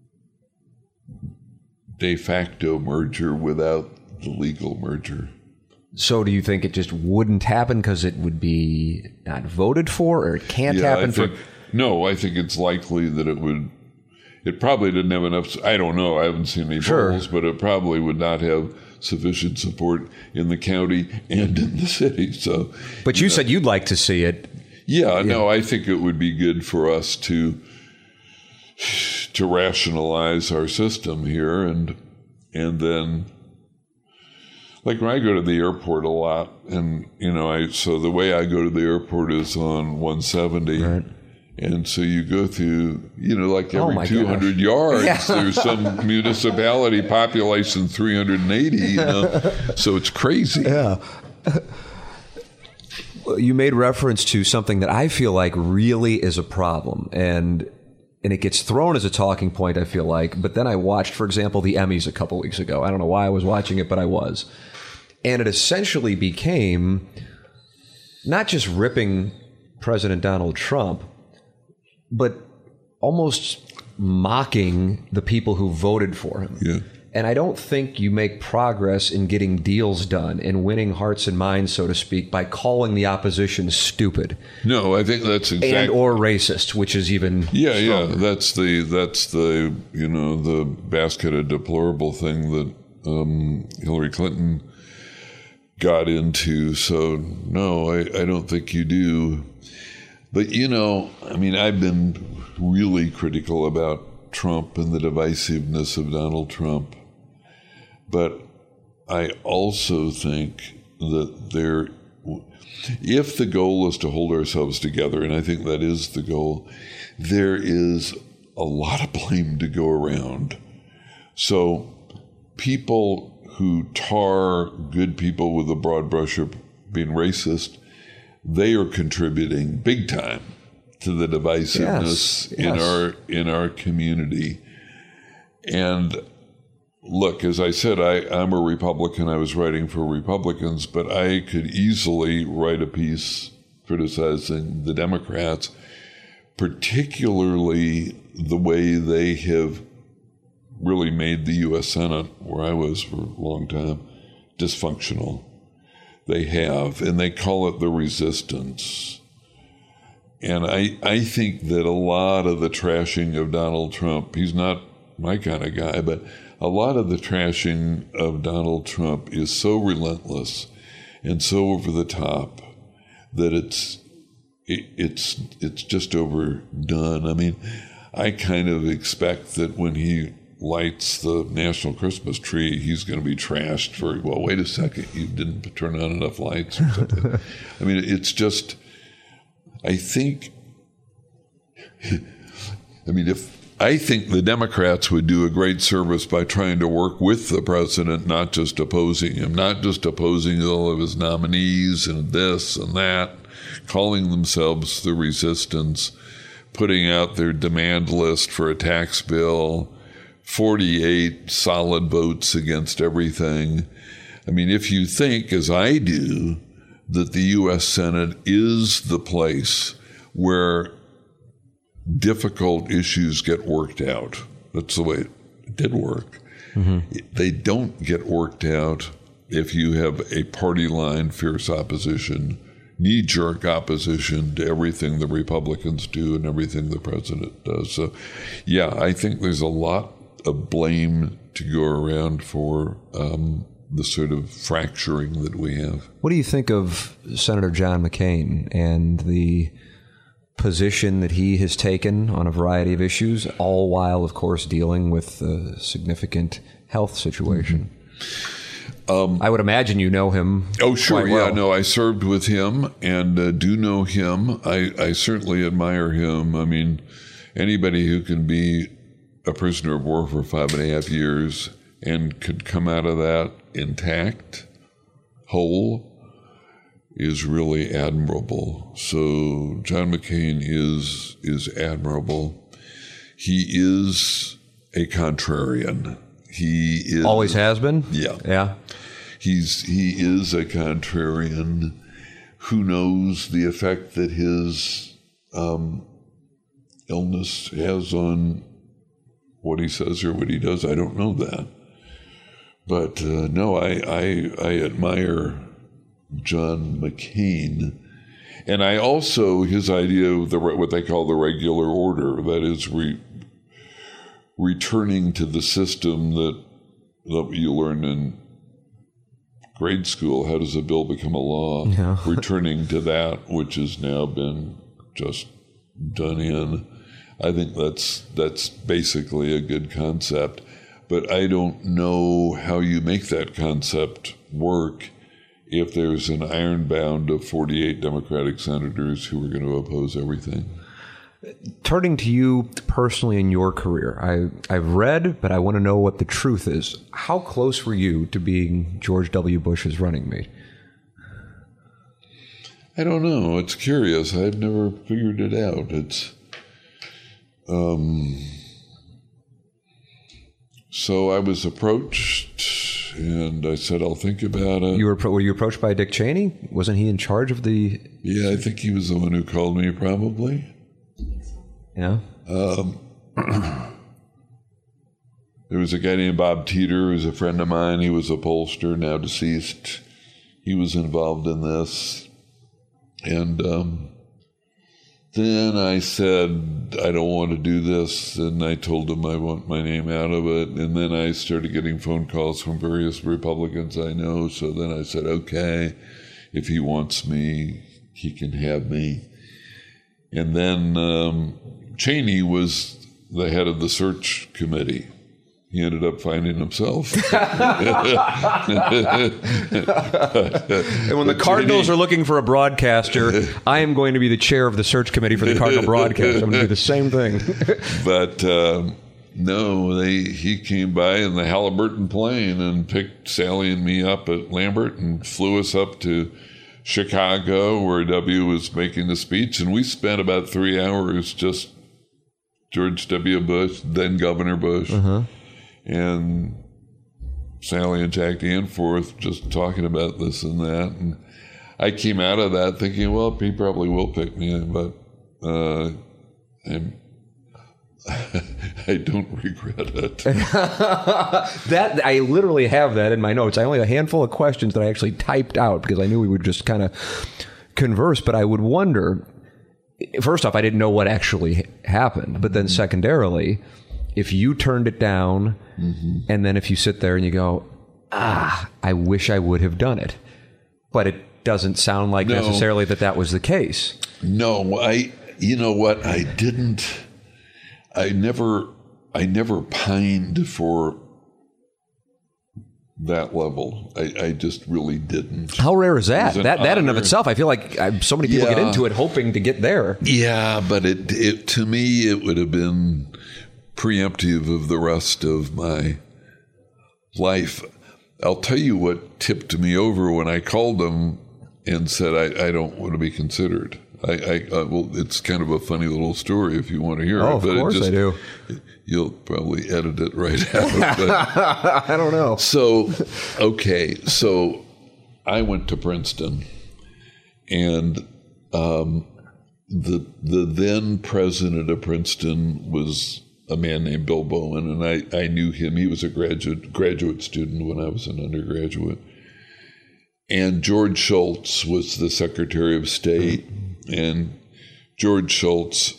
de facto merger without the legal merger. So do you think it just wouldn't happen because it would be not voted for, or it can't yeah, happen I think, for? No, I think it's likely that it would. It probably didn't have enough. I don't know. I haven't seen any sure. polls, but it probably would not have sufficient support in the county and in the city. So, but you, you know, said you'd like to see it. Yeah, yeah, no, I think it would be good for us to to rationalize our system here, and and then, like when I go to the airport a lot, and you know, I so the way I go to the airport is on one seventy. Right. And so you go through, you know, like every oh two hundred gosh. yards, yeah. there's some municipality, population three hundred eighty, you know, so it's crazy. Yeah. You made reference to something that I feel like really is a problem, and and it gets thrown as a talking point, I feel like, but then I watched, for example, the Emmys a couple weeks ago. I don't know why I was watching it, but I was. And it essentially became not just ripping President Donald Trump, but almost mocking the people who voted for him. Yeah. And I don't think you make progress in getting deals done and winning hearts and minds, so to speak, by calling the opposition stupid. No, I think that's exactly and or racist, which is even yeah, stronger. yeah. That's the that's the you know the basket of deplorable thing that um, Hillary Clinton got into. So no, I, I don't think you do. But, you know, I mean, I've been really critical about Trump and the divisiveness of Donald Trump. But I also think that there, if the goal is to hold ourselves together, and I think that is the goal, there is a lot of blame to go around. So people who tar good people with a broad brush of being racist, they are contributing big time to the divisiveness Yes, in yes. our in our community. And look, as I said, I, I'm a Republican. I was writing for Republicans, but I could easily write a piece criticizing the Democrats, particularly the way they have really made the U S Senate, where I was for a long time, dysfunctional. They have, and they call it the resistance. And I, I think that a lot of the trashing of Donald Trump, he's not my kind of guy, but a lot of the trashing of Donald Trump is so relentless and so over the top that it's it, it's it's just overdone. I mean, I kind of expect that when he lights the national Christmas tree, he's going to be trashed for, well, wait a second, you didn't turn on enough lights or something. I mean, it's just, I think, I mean, if I think the Democrats would do a great service by trying to work with the president, not just opposing him, not just opposing all of his nominees and this and that, calling themselves the resistance, putting out their demand list for a tax bill, forty-eight solid votes against everything. I mean, if you think, as I do, that the U S Senate is the place where difficult issues get worked out, that's the way it did work. Mm-hmm. They don't get worked out if you have a party line, fierce opposition, knee-jerk opposition to everything the Republicans do and everything the president does. So, yeah, I think there's a lot of blame to go around for um, the sort of fracturing that we have. What do you think of Senator John McCain and the position that he has taken on a variety of issues, all while, of course, dealing with a significant health situation? Mm-hmm. Um, I would imagine you know him. Oh, sure. Quite Yeah, well. no, I served with him and uh, do know him. I, I certainly admire him. I mean, anybody who can be a prisoner of war for five and a half years and could come out of that intact, whole, is really admirable. So John McCain is is admirable. He is a contrarian. He is Always has been? Yeah. Yeah. He's he is a contrarian. Who knows the effect that his um, illness has on what he says or what he does? I don't know that. But uh, no, I, I I admire John McCain. And I also, his idea of the what they call the regular order, that is re, returning to the system that, that you learn in grade school. How does a bill become a law? Yeah. Returning to that which has now been just done in. I think that's that's basically a good concept. But I don't know how you make that concept work if there's an iron bound of forty-eight Democratic senators who are going to oppose everything. Turning to you personally in your career, I, I've read, but I want to know what the truth is. How close were you to being George W. Bush's running mate? I don't know. It's curious. I've never figured it out. It's um. So I was approached, and I said, "I'll think about it." You were were you approached by Dick Cheney? Wasn't he in charge of the? Yeah, I think he was the one who called me, probably. Yeah. Um, there was a guy named Bob Teeter, who's a friend of mine. He was a pollster, now deceased. He was involved in this. And um, then I said, I don't want to do this. And I told him I want my name out of it. And then I started getting phone calls from various Republicans I know. So then I said, okay, if he wants me, he can have me. And then um, Cheney was the head of the search committee. He ended up finding himself. And when the Cardinals Cheney, are looking for a broadcaster, I am going to be the chair of the search committee for the Cardinal broadcast. I'm going to do the same thing. But um, no, they he came by in the Halliburton plane and picked Sally and me up at Lambert and flew us up to Chicago, where W was making the speech, and we spent about three hours just George W. Bush, then Governor Bush, Uh-huh. and Sally and Jack Danforth just talking about this and that. And I came out of that thinking, well, he probably will pick me, but uh, I'm, I don't regret it. That I literally have that in my notes. I only have a handful of questions that I actually typed out because I knew we would just kind of converse. But I would wonder, first off, I didn't know what actually happened. But then secondarily, if you turned it down, mm-hmm. and then if you sit there and you go, ah, I wish I would have done it. But it doesn't sound like no. necessarily that that was the case. No, I, you know what, I didn't, I never, I never pined for that level. I, I just really didn't. How rare is that? That that in and of honor. itself, I feel like I, so many people Yeah. get into it hoping to get there. Yeah, but it, it to me, it would have been preemptive of the rest of my life. I'll tell you what tipped me over when I called them and said, I, I don't want to be considered. I, I uh, well, it's kind of a funny little story if you want to hear Oh, it. of but course it just, I do. You'll probably edit it right out. But, I don't know. so, okay, so I went to Princeton, and um, the the then president of Princeton was a man named Bill Bowen, and I, I knew him. He was a graduate graduate student when I was an undergraduate. And George Shultz was the Secretary of State, and George Shultz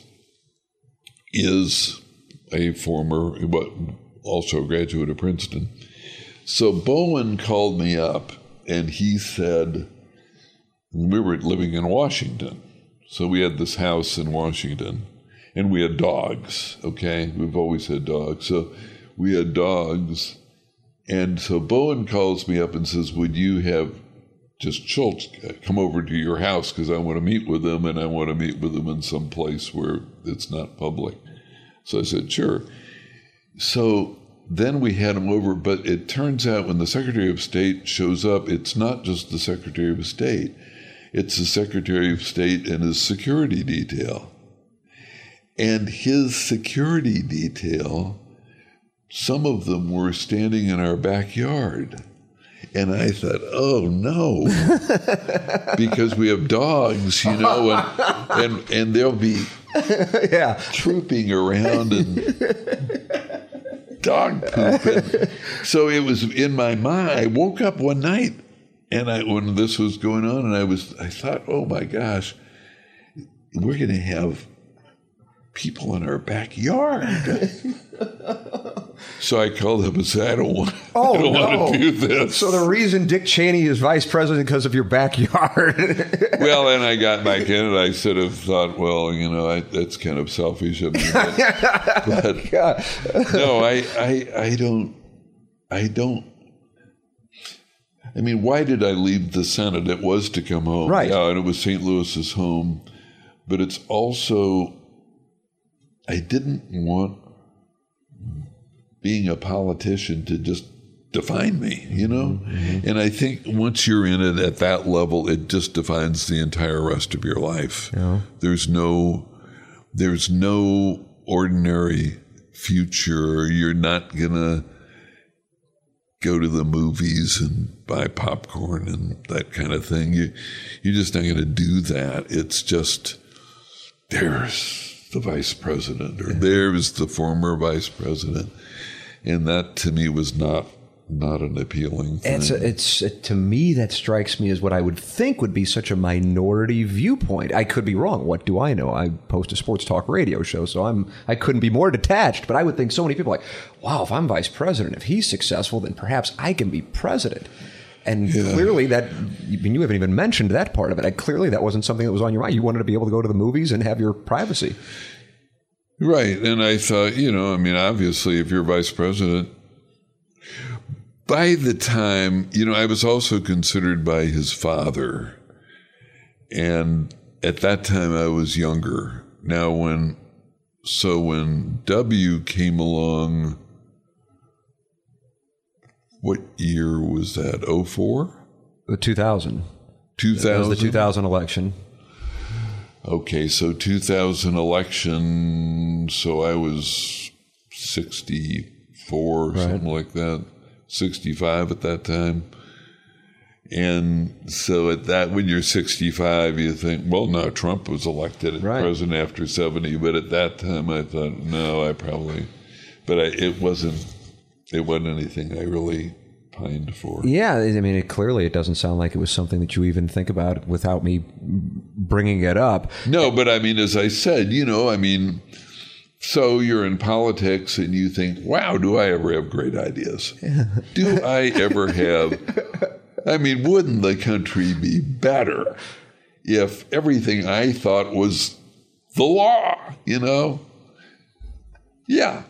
is a former, but also a graduate of Princeton. So Bowen called me up, and he said, we were living in Washington. So we had this house in Washington, and we had dogs, okay? We've always had dogs. So we had dogs, and so Bowen calls me up and says, would you have just Schultz come over to your house because I want to meet with him, and I want to meet with him in some place where it's not public. So I said, sure. So then we had him over, but it turns out when the Secretary of State shows up, it's not just the Secretary of State. It's the Secretary of State and his security detail. And his security detail, some of them were standing in our backyard. And I thought, oh, no, because we have dogs, you know, and and, and they'll be yeah. trooping around and dog poop. And so it was in my mind. I woke up one night, and I when this was going on, and I was I thought, oh, my gosh, we're going to have people in our backyard. So I called up and said, I don't want, Oh, I don't no. want to do this. So the reason Dick Cheney is vice president because of your backyard. Well, and I got back in and I sort of thought, well, you know, I, that's kind of selfish of me. But, but no, I, I, I don't, I don't. I mean, why did I leave the Senate? It was to come home. Right. Yeah, and it was Saint Louis's home. But it's also, I didn't want being a politician to just define me, you know? Mm-hmm. And I think once you're in it at that level, it just defines the entire rest of your life. Yeah. There's no, there's no ordinary future. You're not gonna go to the movies and buy popcorn and that kind of thing. You, you're just not gonna do that. It's just, there's the vice president, or there's the former vice president. And that, to me, was not not an appealing thing. It's, a, it's a, to me, that strikes me as what I would think would be such a minority viewpoint. I could be wrong. What do I know? I post a sports talk radio show, so I'm I couldn't be more detached. But I would think so many people are like, wow, if I'm vice president, if he's successful, then perhaps I can be president. And yeah. clearly that, I mean, you haven't even mentioned that part of it. I, clearly that wasn't something that was on your mind. You wanted to be able to go to the movies and have your privacy. Right. And I thought, you know, I mean, obviously, if you're vice president, by the time, you know, I was also considered by his father. And at that time, I was younger. Now, when, so when W came along, what year was that? oh four? two thousand. two thousand? That was the two thousand election. Okay, so two thousand election, so I was sixty-four, right. Something like that, sixty-five at that time. And so at that, when you're sixty-five, you think, well, no, Trump was elected right. president after seventy. But at that time, I thought, no, I probably, but I, it wasn't, it wasn't anything I really pined for. Yeah, I mean, it, clearly it doesn't sound like it was something that you even think about without me bringing it up. No, but I mean, as I said, you know, I mean, so you're in politics and you think, wow, do I ever have great ideas? Do I ever have... I mean, wouldn't the country be better if everything I thought was the law, you know? Yeah.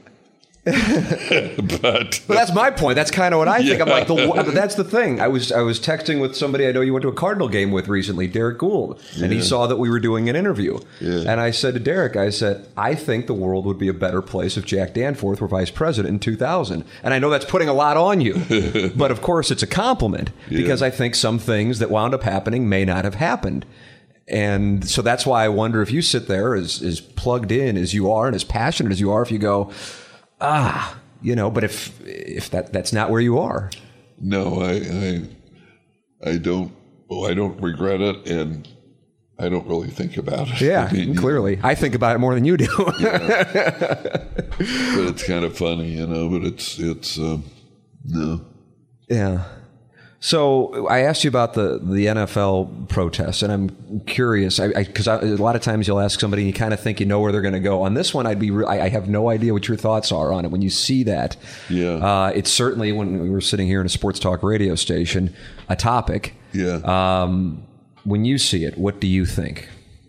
but, but that's my point. That's kind of what I think. Yeah. I'm like, the, but that's the thing. I was I was texting with somebody I know you went to a Cardinal game with recently, Derek Gould, and yeah. he saw that we were doing an interview. Yeah. And I said to Derek, I said, I think the world would be a better place if Jack Danforth were vice president in two thousand. And I know that's putting a lot on you, but of course it's a compliment because yeah. I think some things that wound up happening may not have happened. And so that's why I wonder if you sit there as, as plugged in as you are and as passionate as you are, if you go, ah, you know, but if if that that's not where you are. No, I I, I don't. Well, I don't regret it, and I don't really think about it. Yeah, I mean, clearly, I think about it more than you do. Yeah. But it's kind of funny, you know. But it's it's um, no. Yeah. So I asked you about the, the N F L protests, and I'm curious because a lot of times you'll ask somebody and you kind of think you know where they're going to go. On this one, I'd be re- I have no idea what your thoughts are on it. When you see that, yeah, uh, it's certainly, when we were sitting here in a sports talk radio station, a topic. Yeah. Um, when you see it, what do you think?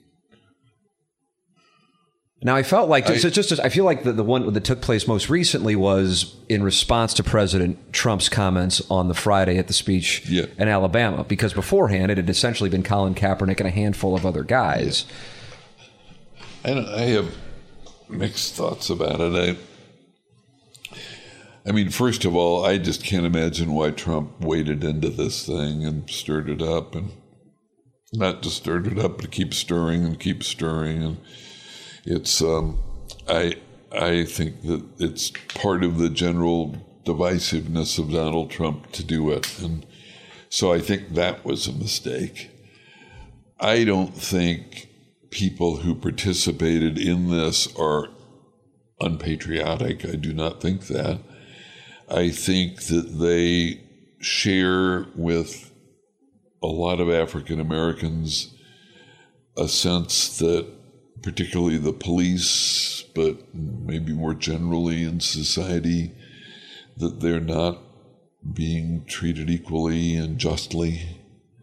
Now, I felt like, I, just, just I feel like the, the one that took place most recently was in response to President Trump's comments on the Friday at the speech yeah. in Alabama, because beforehand it had essentially been Colin Kaepernick and a handful of other guys. Yeah. I, don't, I have mixed thoughts about it. I, I mean, first of all, I just can't imagine why Trump waded into this thing and stirred it up, and not just stirred it up, but keep stirring and keep stirring. And It's, um, I, I think that it's part of the general divisiveness of Donald Trump to do it. And so I think that was a mistake. I don't think people who participated in this are unpatriotic. I do not think that. I think that they share with a lot of African Americans a sense that particularly the police, but maybe more generally in society, that they're not being treated equally and justly.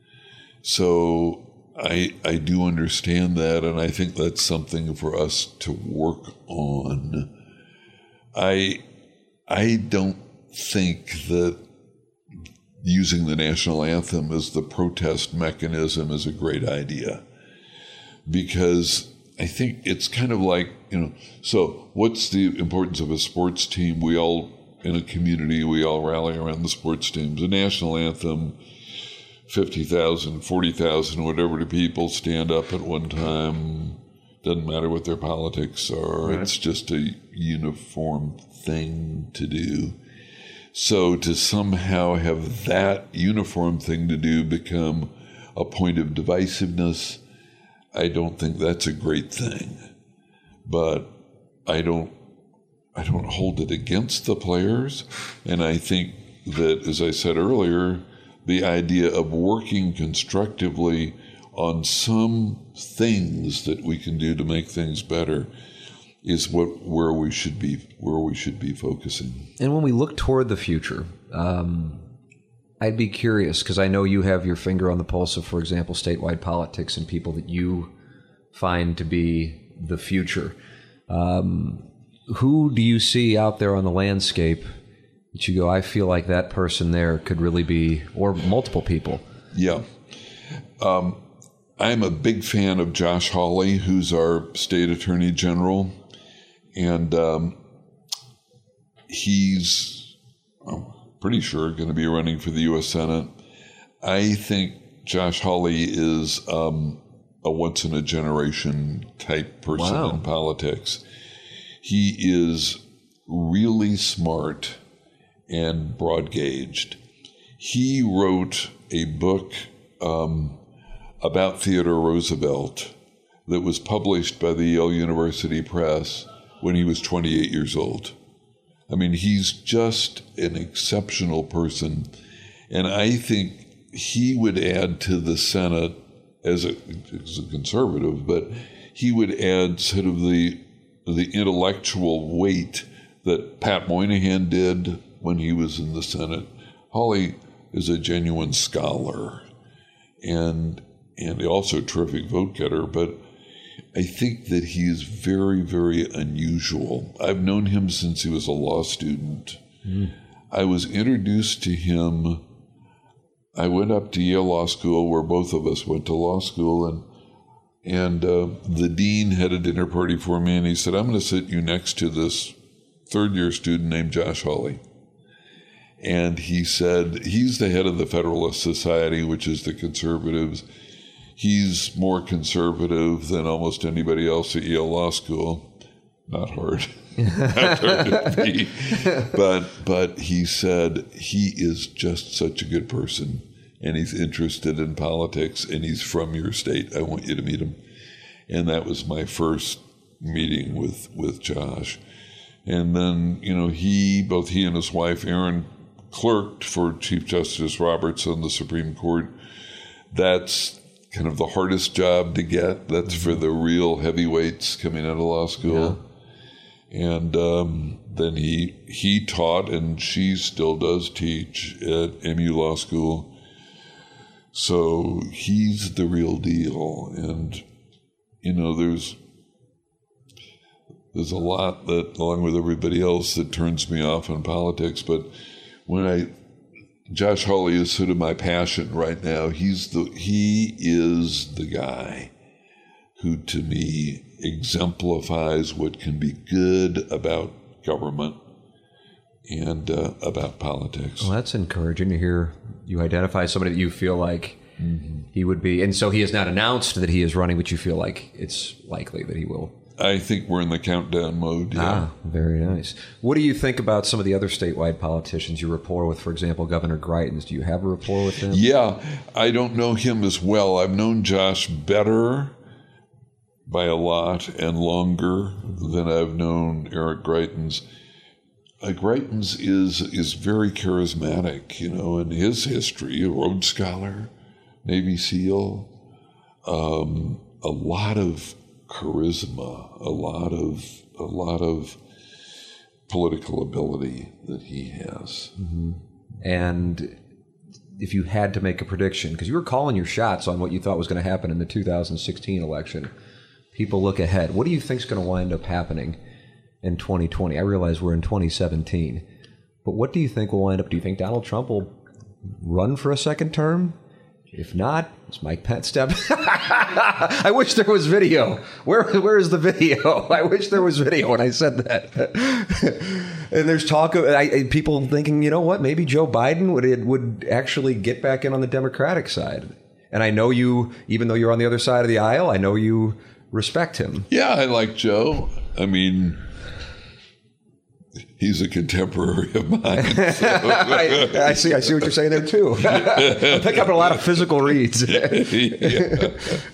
So I I do understand that, and I think that's something for us to work on. I I don't think that using the national anthem as the protest mechanism is a great idea, because I think it's kind of like, you know, so what's the importance of a sports team? We all, in a community, we all rally around the sports teams. A national anthem, fifty thousand, forty thousand, whatever the people stand up at one time. Doesn't matter what their politics are. Right. It's just a uniform thing to do. So to somehow have that uniform thing to do become a point of divisiveness, I don't think that's a great thing, but I don't I don't hold it against the players. And I think that, as I said earlier, the idea of working constructively on some things that we can do to make things better is what where we should be where we should be focusing. And when we look toward the future, um, I'd be curious, because I know you have your finger on the pulse of, for example, statewide politics and people that you find to be the future. Um, who do you see out there on the landscape that you go, I feel like that person there could really be, or multiple people? Yeah. Um, I'm a big fan of Josh Hawley, who's our state attorney general. And um, he's... Um, pretty sure going to be running for the U S Senate. I think Josh Hawley is um, a once-in-a-generation type person Wow. in politics. He is really smart and broad-gauged. He wrote a book um, about Theodore Roosevelt that was published by the Yale University Press when he was twenty-eight years old. I mean, he's just an exceptional person, and I think he would add to the Senate as a, as a conservative, but he would add sort of the the intellectual weight that Pat Moynihan did when he was in the Senate. Hawley is a genuine scholar and and also a terrific vote getter, but I think that he is very, very unusual. I've known him since he was a law student. Mm. I was introduced to him. I went up to Yale Law School, where both of us went to law school, and and uh, the dean had a dinner party for me, and he said, I'm going to sit you next to this third-year student named Josh Hawley. And he said, he's the head of the Federalist Society, which is the conservatives. He's more conservative than almost anybody else at Yale Law School. Not hard. Not hard to be. But, but he said, he is just such a good person, and he's interested in politics, and he's from your state. I want you to meet him. And that was my first meeting with, with Josh. And then, you know, he, both he and his wife, Erin, clerked for Chief Justice Roberts on the Supreme Court. That's kind of the hardest job to get. That's for the real heavyweights coming out of law school. Yeah. And um, then he he taught, and she still does teach at M U Law School. So he's the real deal. And, you know, there's there's a lot that, along with everybody else, that turns me off in politics. But when I, Josh Hawley is sort of my passion right now. He's the, he is the guy who, to me, exemplifies what can be good about government and uh, about politics. Well, that's encouraging to hear you identify somebody that you feel like mm-hmm. he would be. And so he has not announced that he is running, but you feel like it's likely that he will. I think we're in the countdown mode. Yeah. Ah, very nice. What do you think about some of the other statewide politicians you rapport with? For example, Governor Greitens. Do you have a rapport with him? Yeah, I don't know him as well. I've known Josh better by a lot and longer than I've known Eric Greitens. Uh, Greitens is is very charismatic, you know, in his history, a Rhodes Scholar, Navy SEAL, um, a lot of charisma, a lot of a lot of political ability that he has. Mm-hmm. And if you had to make a prediction, because you were calling your shots on what you thought was going to happen in the two thousand sixteen election, people look ahead. What do you think is going to wind up happening in twenty twenty? I realize we're in twenty seventeen, but what do you think will wind up? Do you think Donald Trump will run for a second term? If not, it's Mike Pence step. I wish there was video. Where where is the video? I wish there was video when I said that. And there's talk of I, people thinking, you know what? Maybe Joe Biden would would actually get back in on the Democratic side. And I know you, even though you're on the other side of the aisle, I know you respect him. Yeah, I like Joe. I mean, he's a contemporary of mine. So. I, I see. I see what you're saying there too. I pick up a lot of physical reads. Yeah.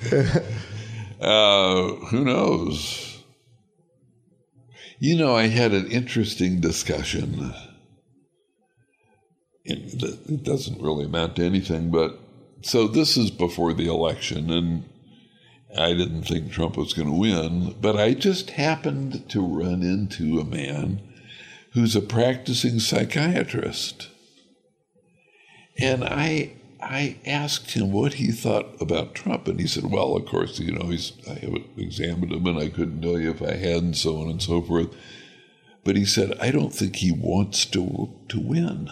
Uh, who knows? You know, I had an interesting discussion. It doesn't really amount to anything, but so this is before the election, and I didn't think Trump was going to win, but I just happened to run into a man who's a practicing psychiatrist. And I I asked him what he thought about Trump, and he said, well, of course, you know, he's I haven't examined him, and I couldn't tell you if I had, and so on and so forth. But he said, I don't think he wants to to win.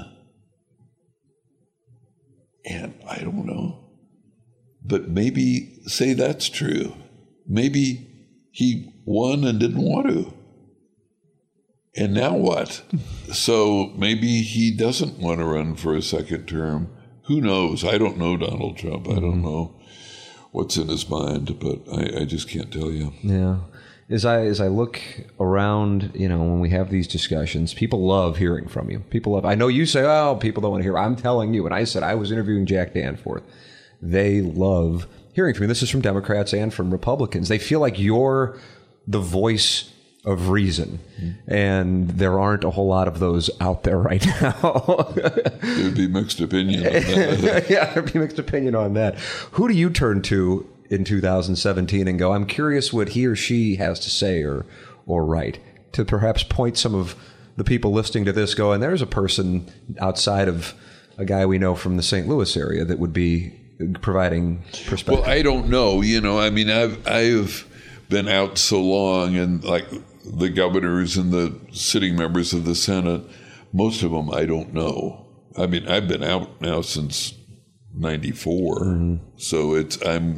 And I don't know. But maybe say that's true. Maybe he won and didn't want to. And now what? So maybe he doesn't want to run for a second term who knows? I don't know Donald Trump. I don't know what's in his mind, but I, I just can't tell you. Yeah. As I as I look around, you know, when we have these discussions, people love hearing from you. People love. I know you say, "Oh, people don't want to hear." I'm telling you, and I said I was interviewing Jack Danforth. They love hearing from you. This is from Democrats and from Republicans. They feel like you're the voice of reason, mm-hmm. and there aren't a whole lot of those out there right now. There'd be mixed opinion on that. Yeah, there'd be mixed opinion on that. Who do you turn to in two thousand seventeen and go, I'm curious what he or she has to say or or write, to perhaps point some of the people listening to this going, there's a person outside of a guy we know from the Saint Louis area that would be providing perspective? Well, I don't know. You know, I mean, I've I've been out so long, and like the governors and the sitting members of the Senate, most of them I don't know. I mean, I've been out now since ninety-four, mm-hmm. so it's I'm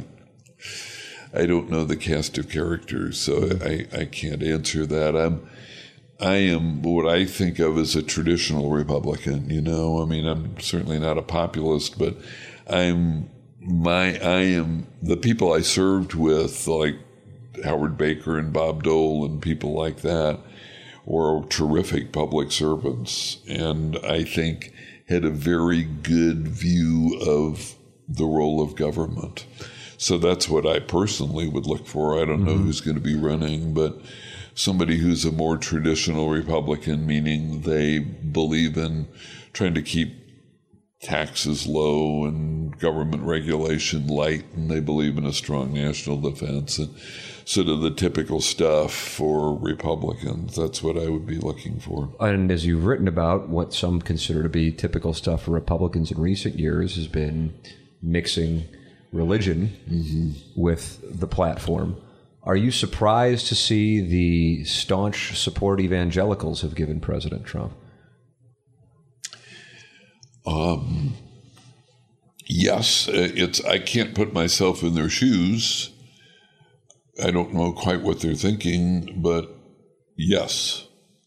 I don't know the cast of characters, so I, I can't answer that. I'm I am what I think of as a traditional Republican. You know, I mean, I'm certainly not a populist, but I'm my I am the people I served with, like Howard Baker and Bob Dole and people like that, were terrific public servants, and I think had a very good view of the role of government. So that's what I personally would look for. I don't know mm-hmm. who's going to be running, but somebody who's a more traditional Republican, meaning they believe in trying to keep taxes low and government regulation light, and they believe in a strong national defense and sort of the typical stuff for Republicans. That's what I would be looking for. And as you've written about, what some consider to be typical stuff for Republicans in recent years has been mixing religion mm-hmm. with the platform. Are you surprised to see the staunch support evangelicals have given President Trump? Um, yes, it's. I can't put myself in their shoes. I don't know quite what they're thinking, but yes,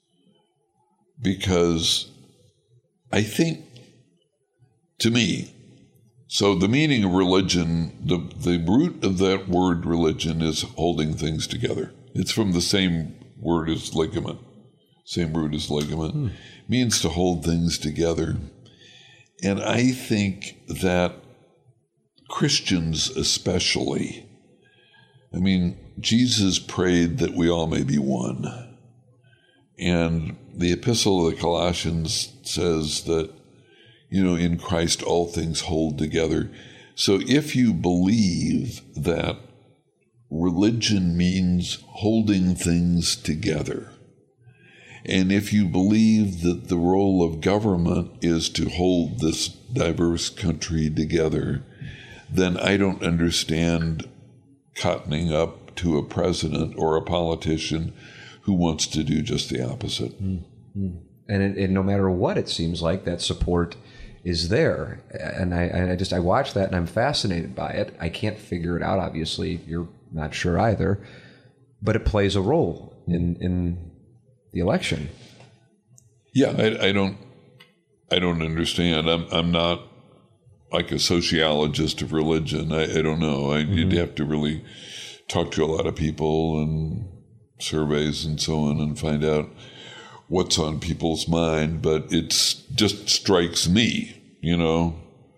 because I think, to me, so the meaning of religion, the, the root of that word religion is holding things together. It's from the same word as ligament, same root as ligament. Hmm. It means to hold things together. And I think that Christians especially, I mean, Jesus prayed that we all may be one. And the Epistle of the Colossians says that, you know, in Christ all things hold together. So if you believe that religion means holding things together, and if you believe that the role of government is to hold this diverse country together, then I don't understand cottoning up to a president or a politician who wants to do just the opposite. Mm-hmm. And, it, and no matter what, it seems like that support is there. And I, and I just, I watch that and I'm fascinated by it. I can't figure it out, obviously. You're not sure either. But it plays a role in, in the election. Yeah, I, I don't I don't understand. I'm I'm not like a sociologist of religion. I, I don't know. I, mm-hmm. You'd have to really talk to a lot of people and surveys and so on and find out what's on people's mind, but it just strikes me, you know,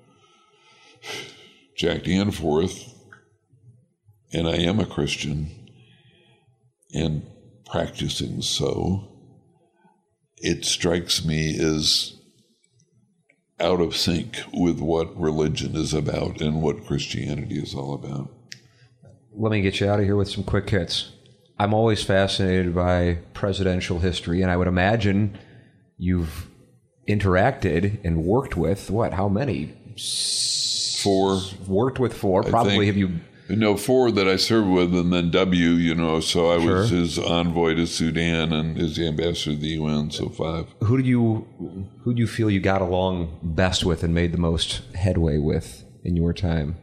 Jack Danforth, and I am a Christian, and practicing so, it strikes me as out of sync with what religion is about and what Christianity is all about. Let me get you out of here with some quick hits. I'm always fascinated by presidential history, and I would imagine you've interacted and worked with, what, how many? Four. Worked with four. Probably have you... No, four that I served with, and then W, you know, so I sure. was his envoy to Sudan and his ambassador to the U N, so five. Who do you who do you feel you got along best with and made the most headway with in your time?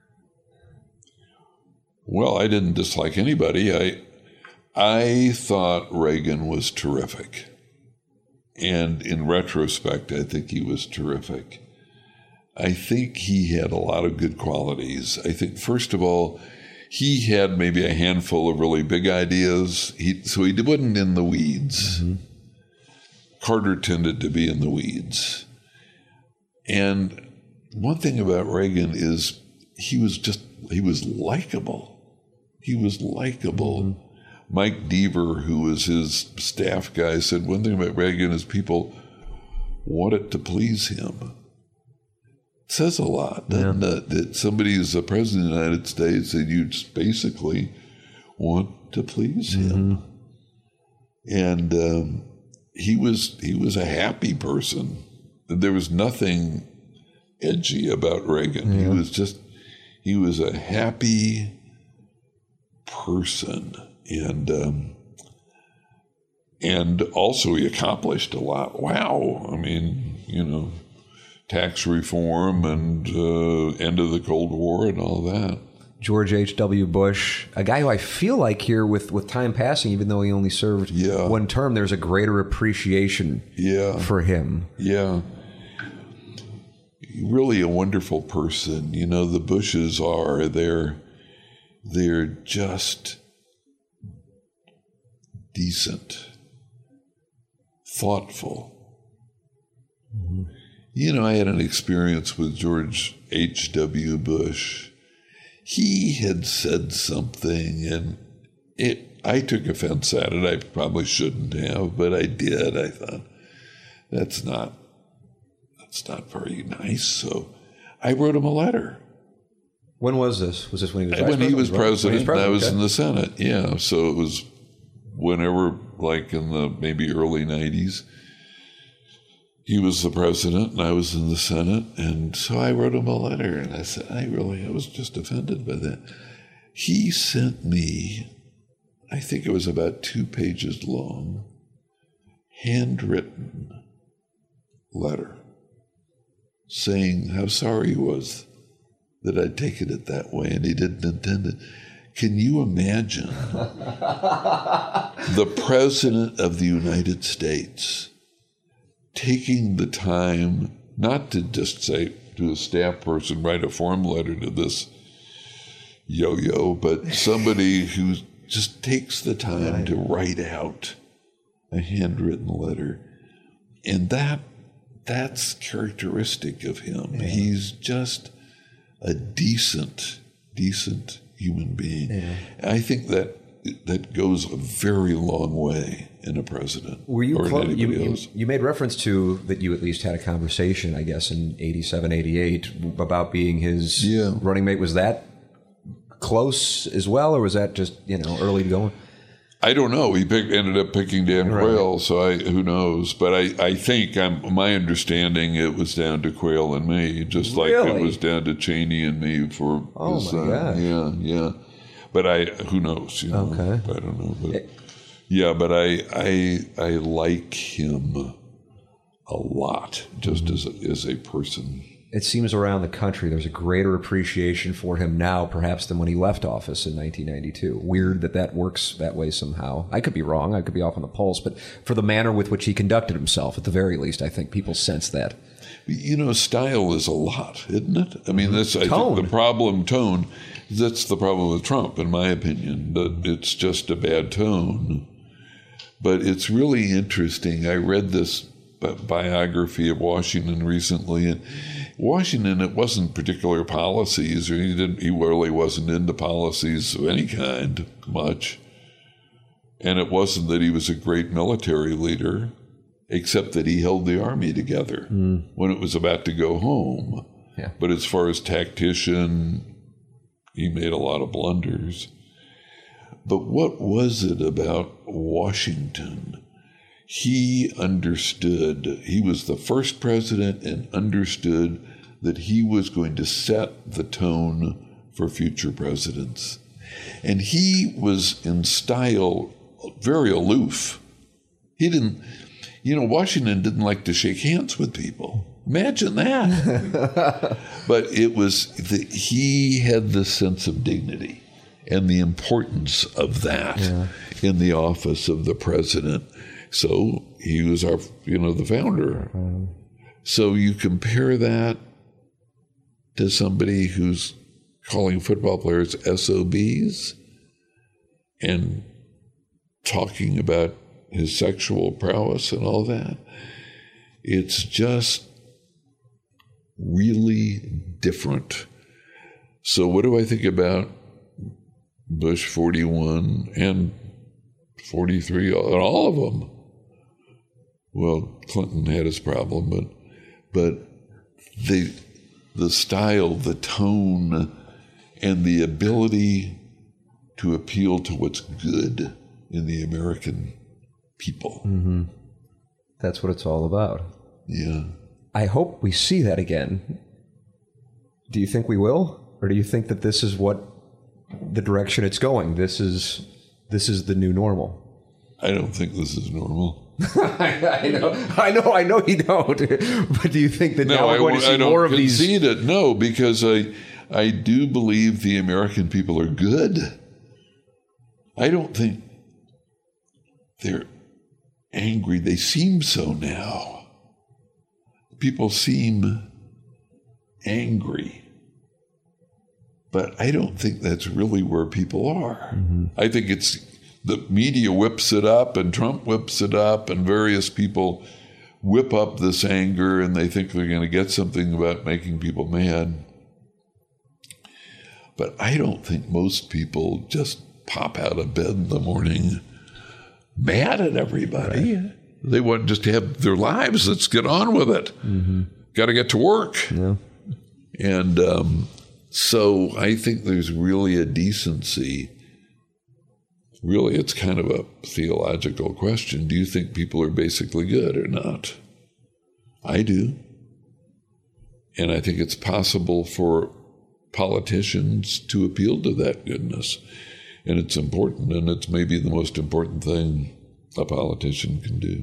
Well, I didn't dislike anybody. I I thought Reagan was terrific. And in retrospect, I think he was terrific. I think he had a lot of good qualities. I think, first of all, he had maybe a handful of really big ideas. He, so he wasn't in the weeds. Mm-hmm. Carter tended to be in the weeds. And one thing about Reagan is he was just, he was likable. He was likable. Mm-hmm. Mike Deaver, who was his staff guy, said one thing about Reagan is people wanted to please him. It says a lot, doesn't yeah. it? That somebody is the president of the United States and you just basically want to please him. Mm-hmm. And um, he was he was a happy person. There was nothing edgy about Reagan. Yeah. He was just, he was a happy person. And um, and also he accomplished a lot. Wow. I mean, you know, tax reform and uh, end of the Cold War and all that. George H W. Bush, a guy who I feel like here with, with time passing, even though he only served yeah. one term, there's a greater appreciation yeah. for him. Yeah. Really a wonderful person. You know, the Bushes are, they're, they're just decent, thoughtful. Mm-hmm. You know, I had an experience with George H W. Bush. He had said something, and it. I took offense at it. I probably shouldn't have, but I did. I thought, that's not, that's not very nice. So I wrote him a letter. When was this? Was this when he was vice when president? He was president, when he was president, I was okay. in the Senate. Yeah, so it was whenever, like in the maybe early nineties. He was the president and I was in the Senate. And so I wrote him a letter and I said, I really, I was just offended by that. He sent me, I think it was about two pages long, handwritten letter saying how sorry he was that I'd taken it that way and he didn't intend it. Can you imagine the President of the United States taking the time not to just say to a staff person, write a form letter to this yo-yo, but somebody who just takes the time right. to write out a handwritten letter. And that that's characteristic of him. Yeah. He's just a decent, decent human being. Yeah. I think that that goes a very long way in a president. Were you, or clo- in you, anybody you, else. you made reference to that you at least had a conversation, I guess, in eighty-seven, eighty-eight about being his yeah. running mate. Was that close as well, or was that just, you know, early going? I don't know. He picked, ended up picking Dan right. Quayle, so I, who knows? But I, I think, I'm, my understanding, it was down to Quayle and me, just like really? it was down to Cheney and me for oh his my son. gosh. Yeah, yeah. But I, who knows? You know? Okay. I don't know. But yeah, but I, I, I like him a lot, just mm-hmm. as a, as a person. It seems around the country there's a greater appreciation for him now, perhaps, than when he left office in nineteen ninety-two. Weird that that works that way somehow. I could be wrong. I could be off on the pulse. But for the manner with which he conducted himself, at the very least, I think people sense that. You know, style is a lot, isn't it? I mean, that's I tone. think the problem, tone, that's the problem with Trump, in my opinion, that it's just a bad tone. But it's really interesting. I read this biography of Washington recently, and Washington, it wasn't particular policies, or he didn't. He really wasn't into policies of any kind much. And it wasn't that he was a great military leader, except that he held the army together mm. when it was about to go home. Yeah. But as far as tactician, he made a lot of blunders. But what was it about Washington? He understood, he was the first president and understood that he was going to set the tone for future presidents. And he was in style very aloof. He didn't, you know, Washington didn't like to shake hands with people. Imagine that. But it was, the, he had this sense of dignity and the importance of that yeah. in the office of the president. So he was our, you know, the founder. Mm. So you compare that to somebody who's calling football players S O Bs and talking about his sexual prowess and all that. It's just really different. So what do I think about Bush forty-one and forty-three, and all of them? Well, Clinton had his problem, but but the the style, the tone, and the ability to appeal to what's good in the American people. Mm-hmm. That's what it's all about. Yeah. I hope we see that again. Do you think we will? Or do you think that this is what the direction it's going? This is this is the new normal. I don't think this is normal. I know, I know, I know you don't. But do you think that no, now we're going to see I don't more of these? concede it. No, because I, I do believe the American people are good. I don't think they're angry. They seem so now. People seem angry. But I don't think that's really where people are. Mm-hmm. I think it's the media whips it up, and Trump whips it up, and various people whip up this anger, and they think they're going to get something about making people mad. But I don't think most people just pop out of bed in the morning mad at everybody. Right. They want just to have their lives. Let's get on with it. Mm-hmm. Got to get to work. Yeah. And um, so I think there's really a decency. Really, it's kind of a theological question. Do you think people are basically good or not? I do. And I think it's possible for politicians to appeal to that goodness. And it's important, and it's maybe the most important thing a politician can do.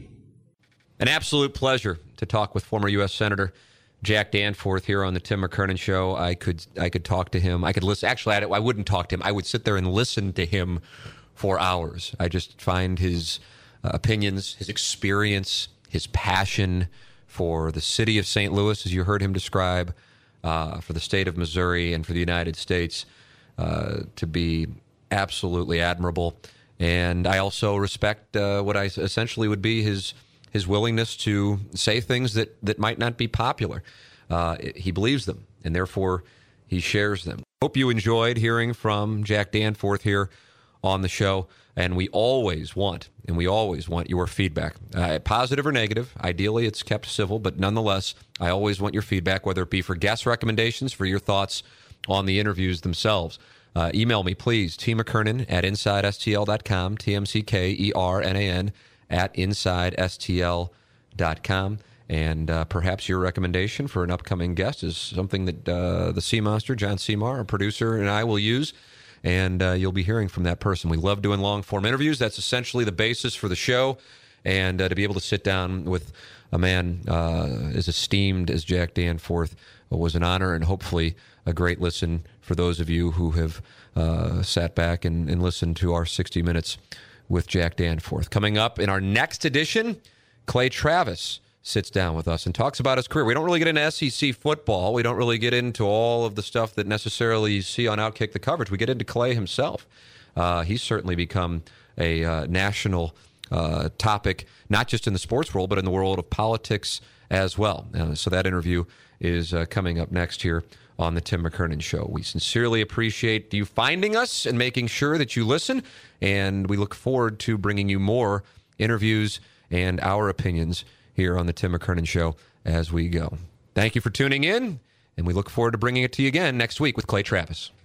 An absolute pleasure to talk with former U S Senator Jack Danforth here on the Tim McKernan Show. I could I could talk to him. I could listen. Actually, I, I wouldn't talk to him. I would sit there and listen to him for hours. I just find his uh, opinions, his experience, his passion for the city of Saint Louis, as you heard him describe, uh, for the state of Missouri, and for the United States, uh, to be absolutely admirable. And I also respect uh, what I essentially would be his his willingness to say things that, that might not be popular. Uh, he believes them, and therefore he shares them. Hope you enjoyed hearing from Jack Danforth here on the show, and we always want, and we always want your feedback, uh, positive or negative. Ideally, it's kept civil, but nonetheless, I always want your feedback, whether it be for guest recommendations, for your thoughts on the interviews themselves. Uh, email me, please, T McKernan at inside S T L dot com, T M C K E R N A N at inside S T L dot com. And uh, perhaps your recommendation for an upcoming guest is something that uh, the Sea Monster, John Seymour, our producer, and I will use. And uh, you'll be hearing from that person. We love doing long-form interviews. That's essentially the basis for the show. And uh, to be able to sit down with a man uh, as esteemed as Jack Danforth was an honor, and hopefully a great listen for those of you who have uh, sat back and, and listened to our sixty minutes with Jack Danforth. Coming up in our next edition, Clay Travis sits down with us and talks about his career. We don't really get into S E C football. We don't really get into all of the stuff that necessarily you see on Outkick the coverage. We get into Clay himself. Uh, he's certainly become a uh, national uh, topic, not just in the sports world, but in the world of politics as well. Uh, so that interview is uh, coming up next here on the Tim McKernan Show. We sincerely appreciate you finding us and making sure that you listen, and we look forward to bringing you more interviews and our opinions here on the Tim McKernan Show as we go. Thank you for tuning in, and we look forward to bringing it to you again next week with Clay Travis.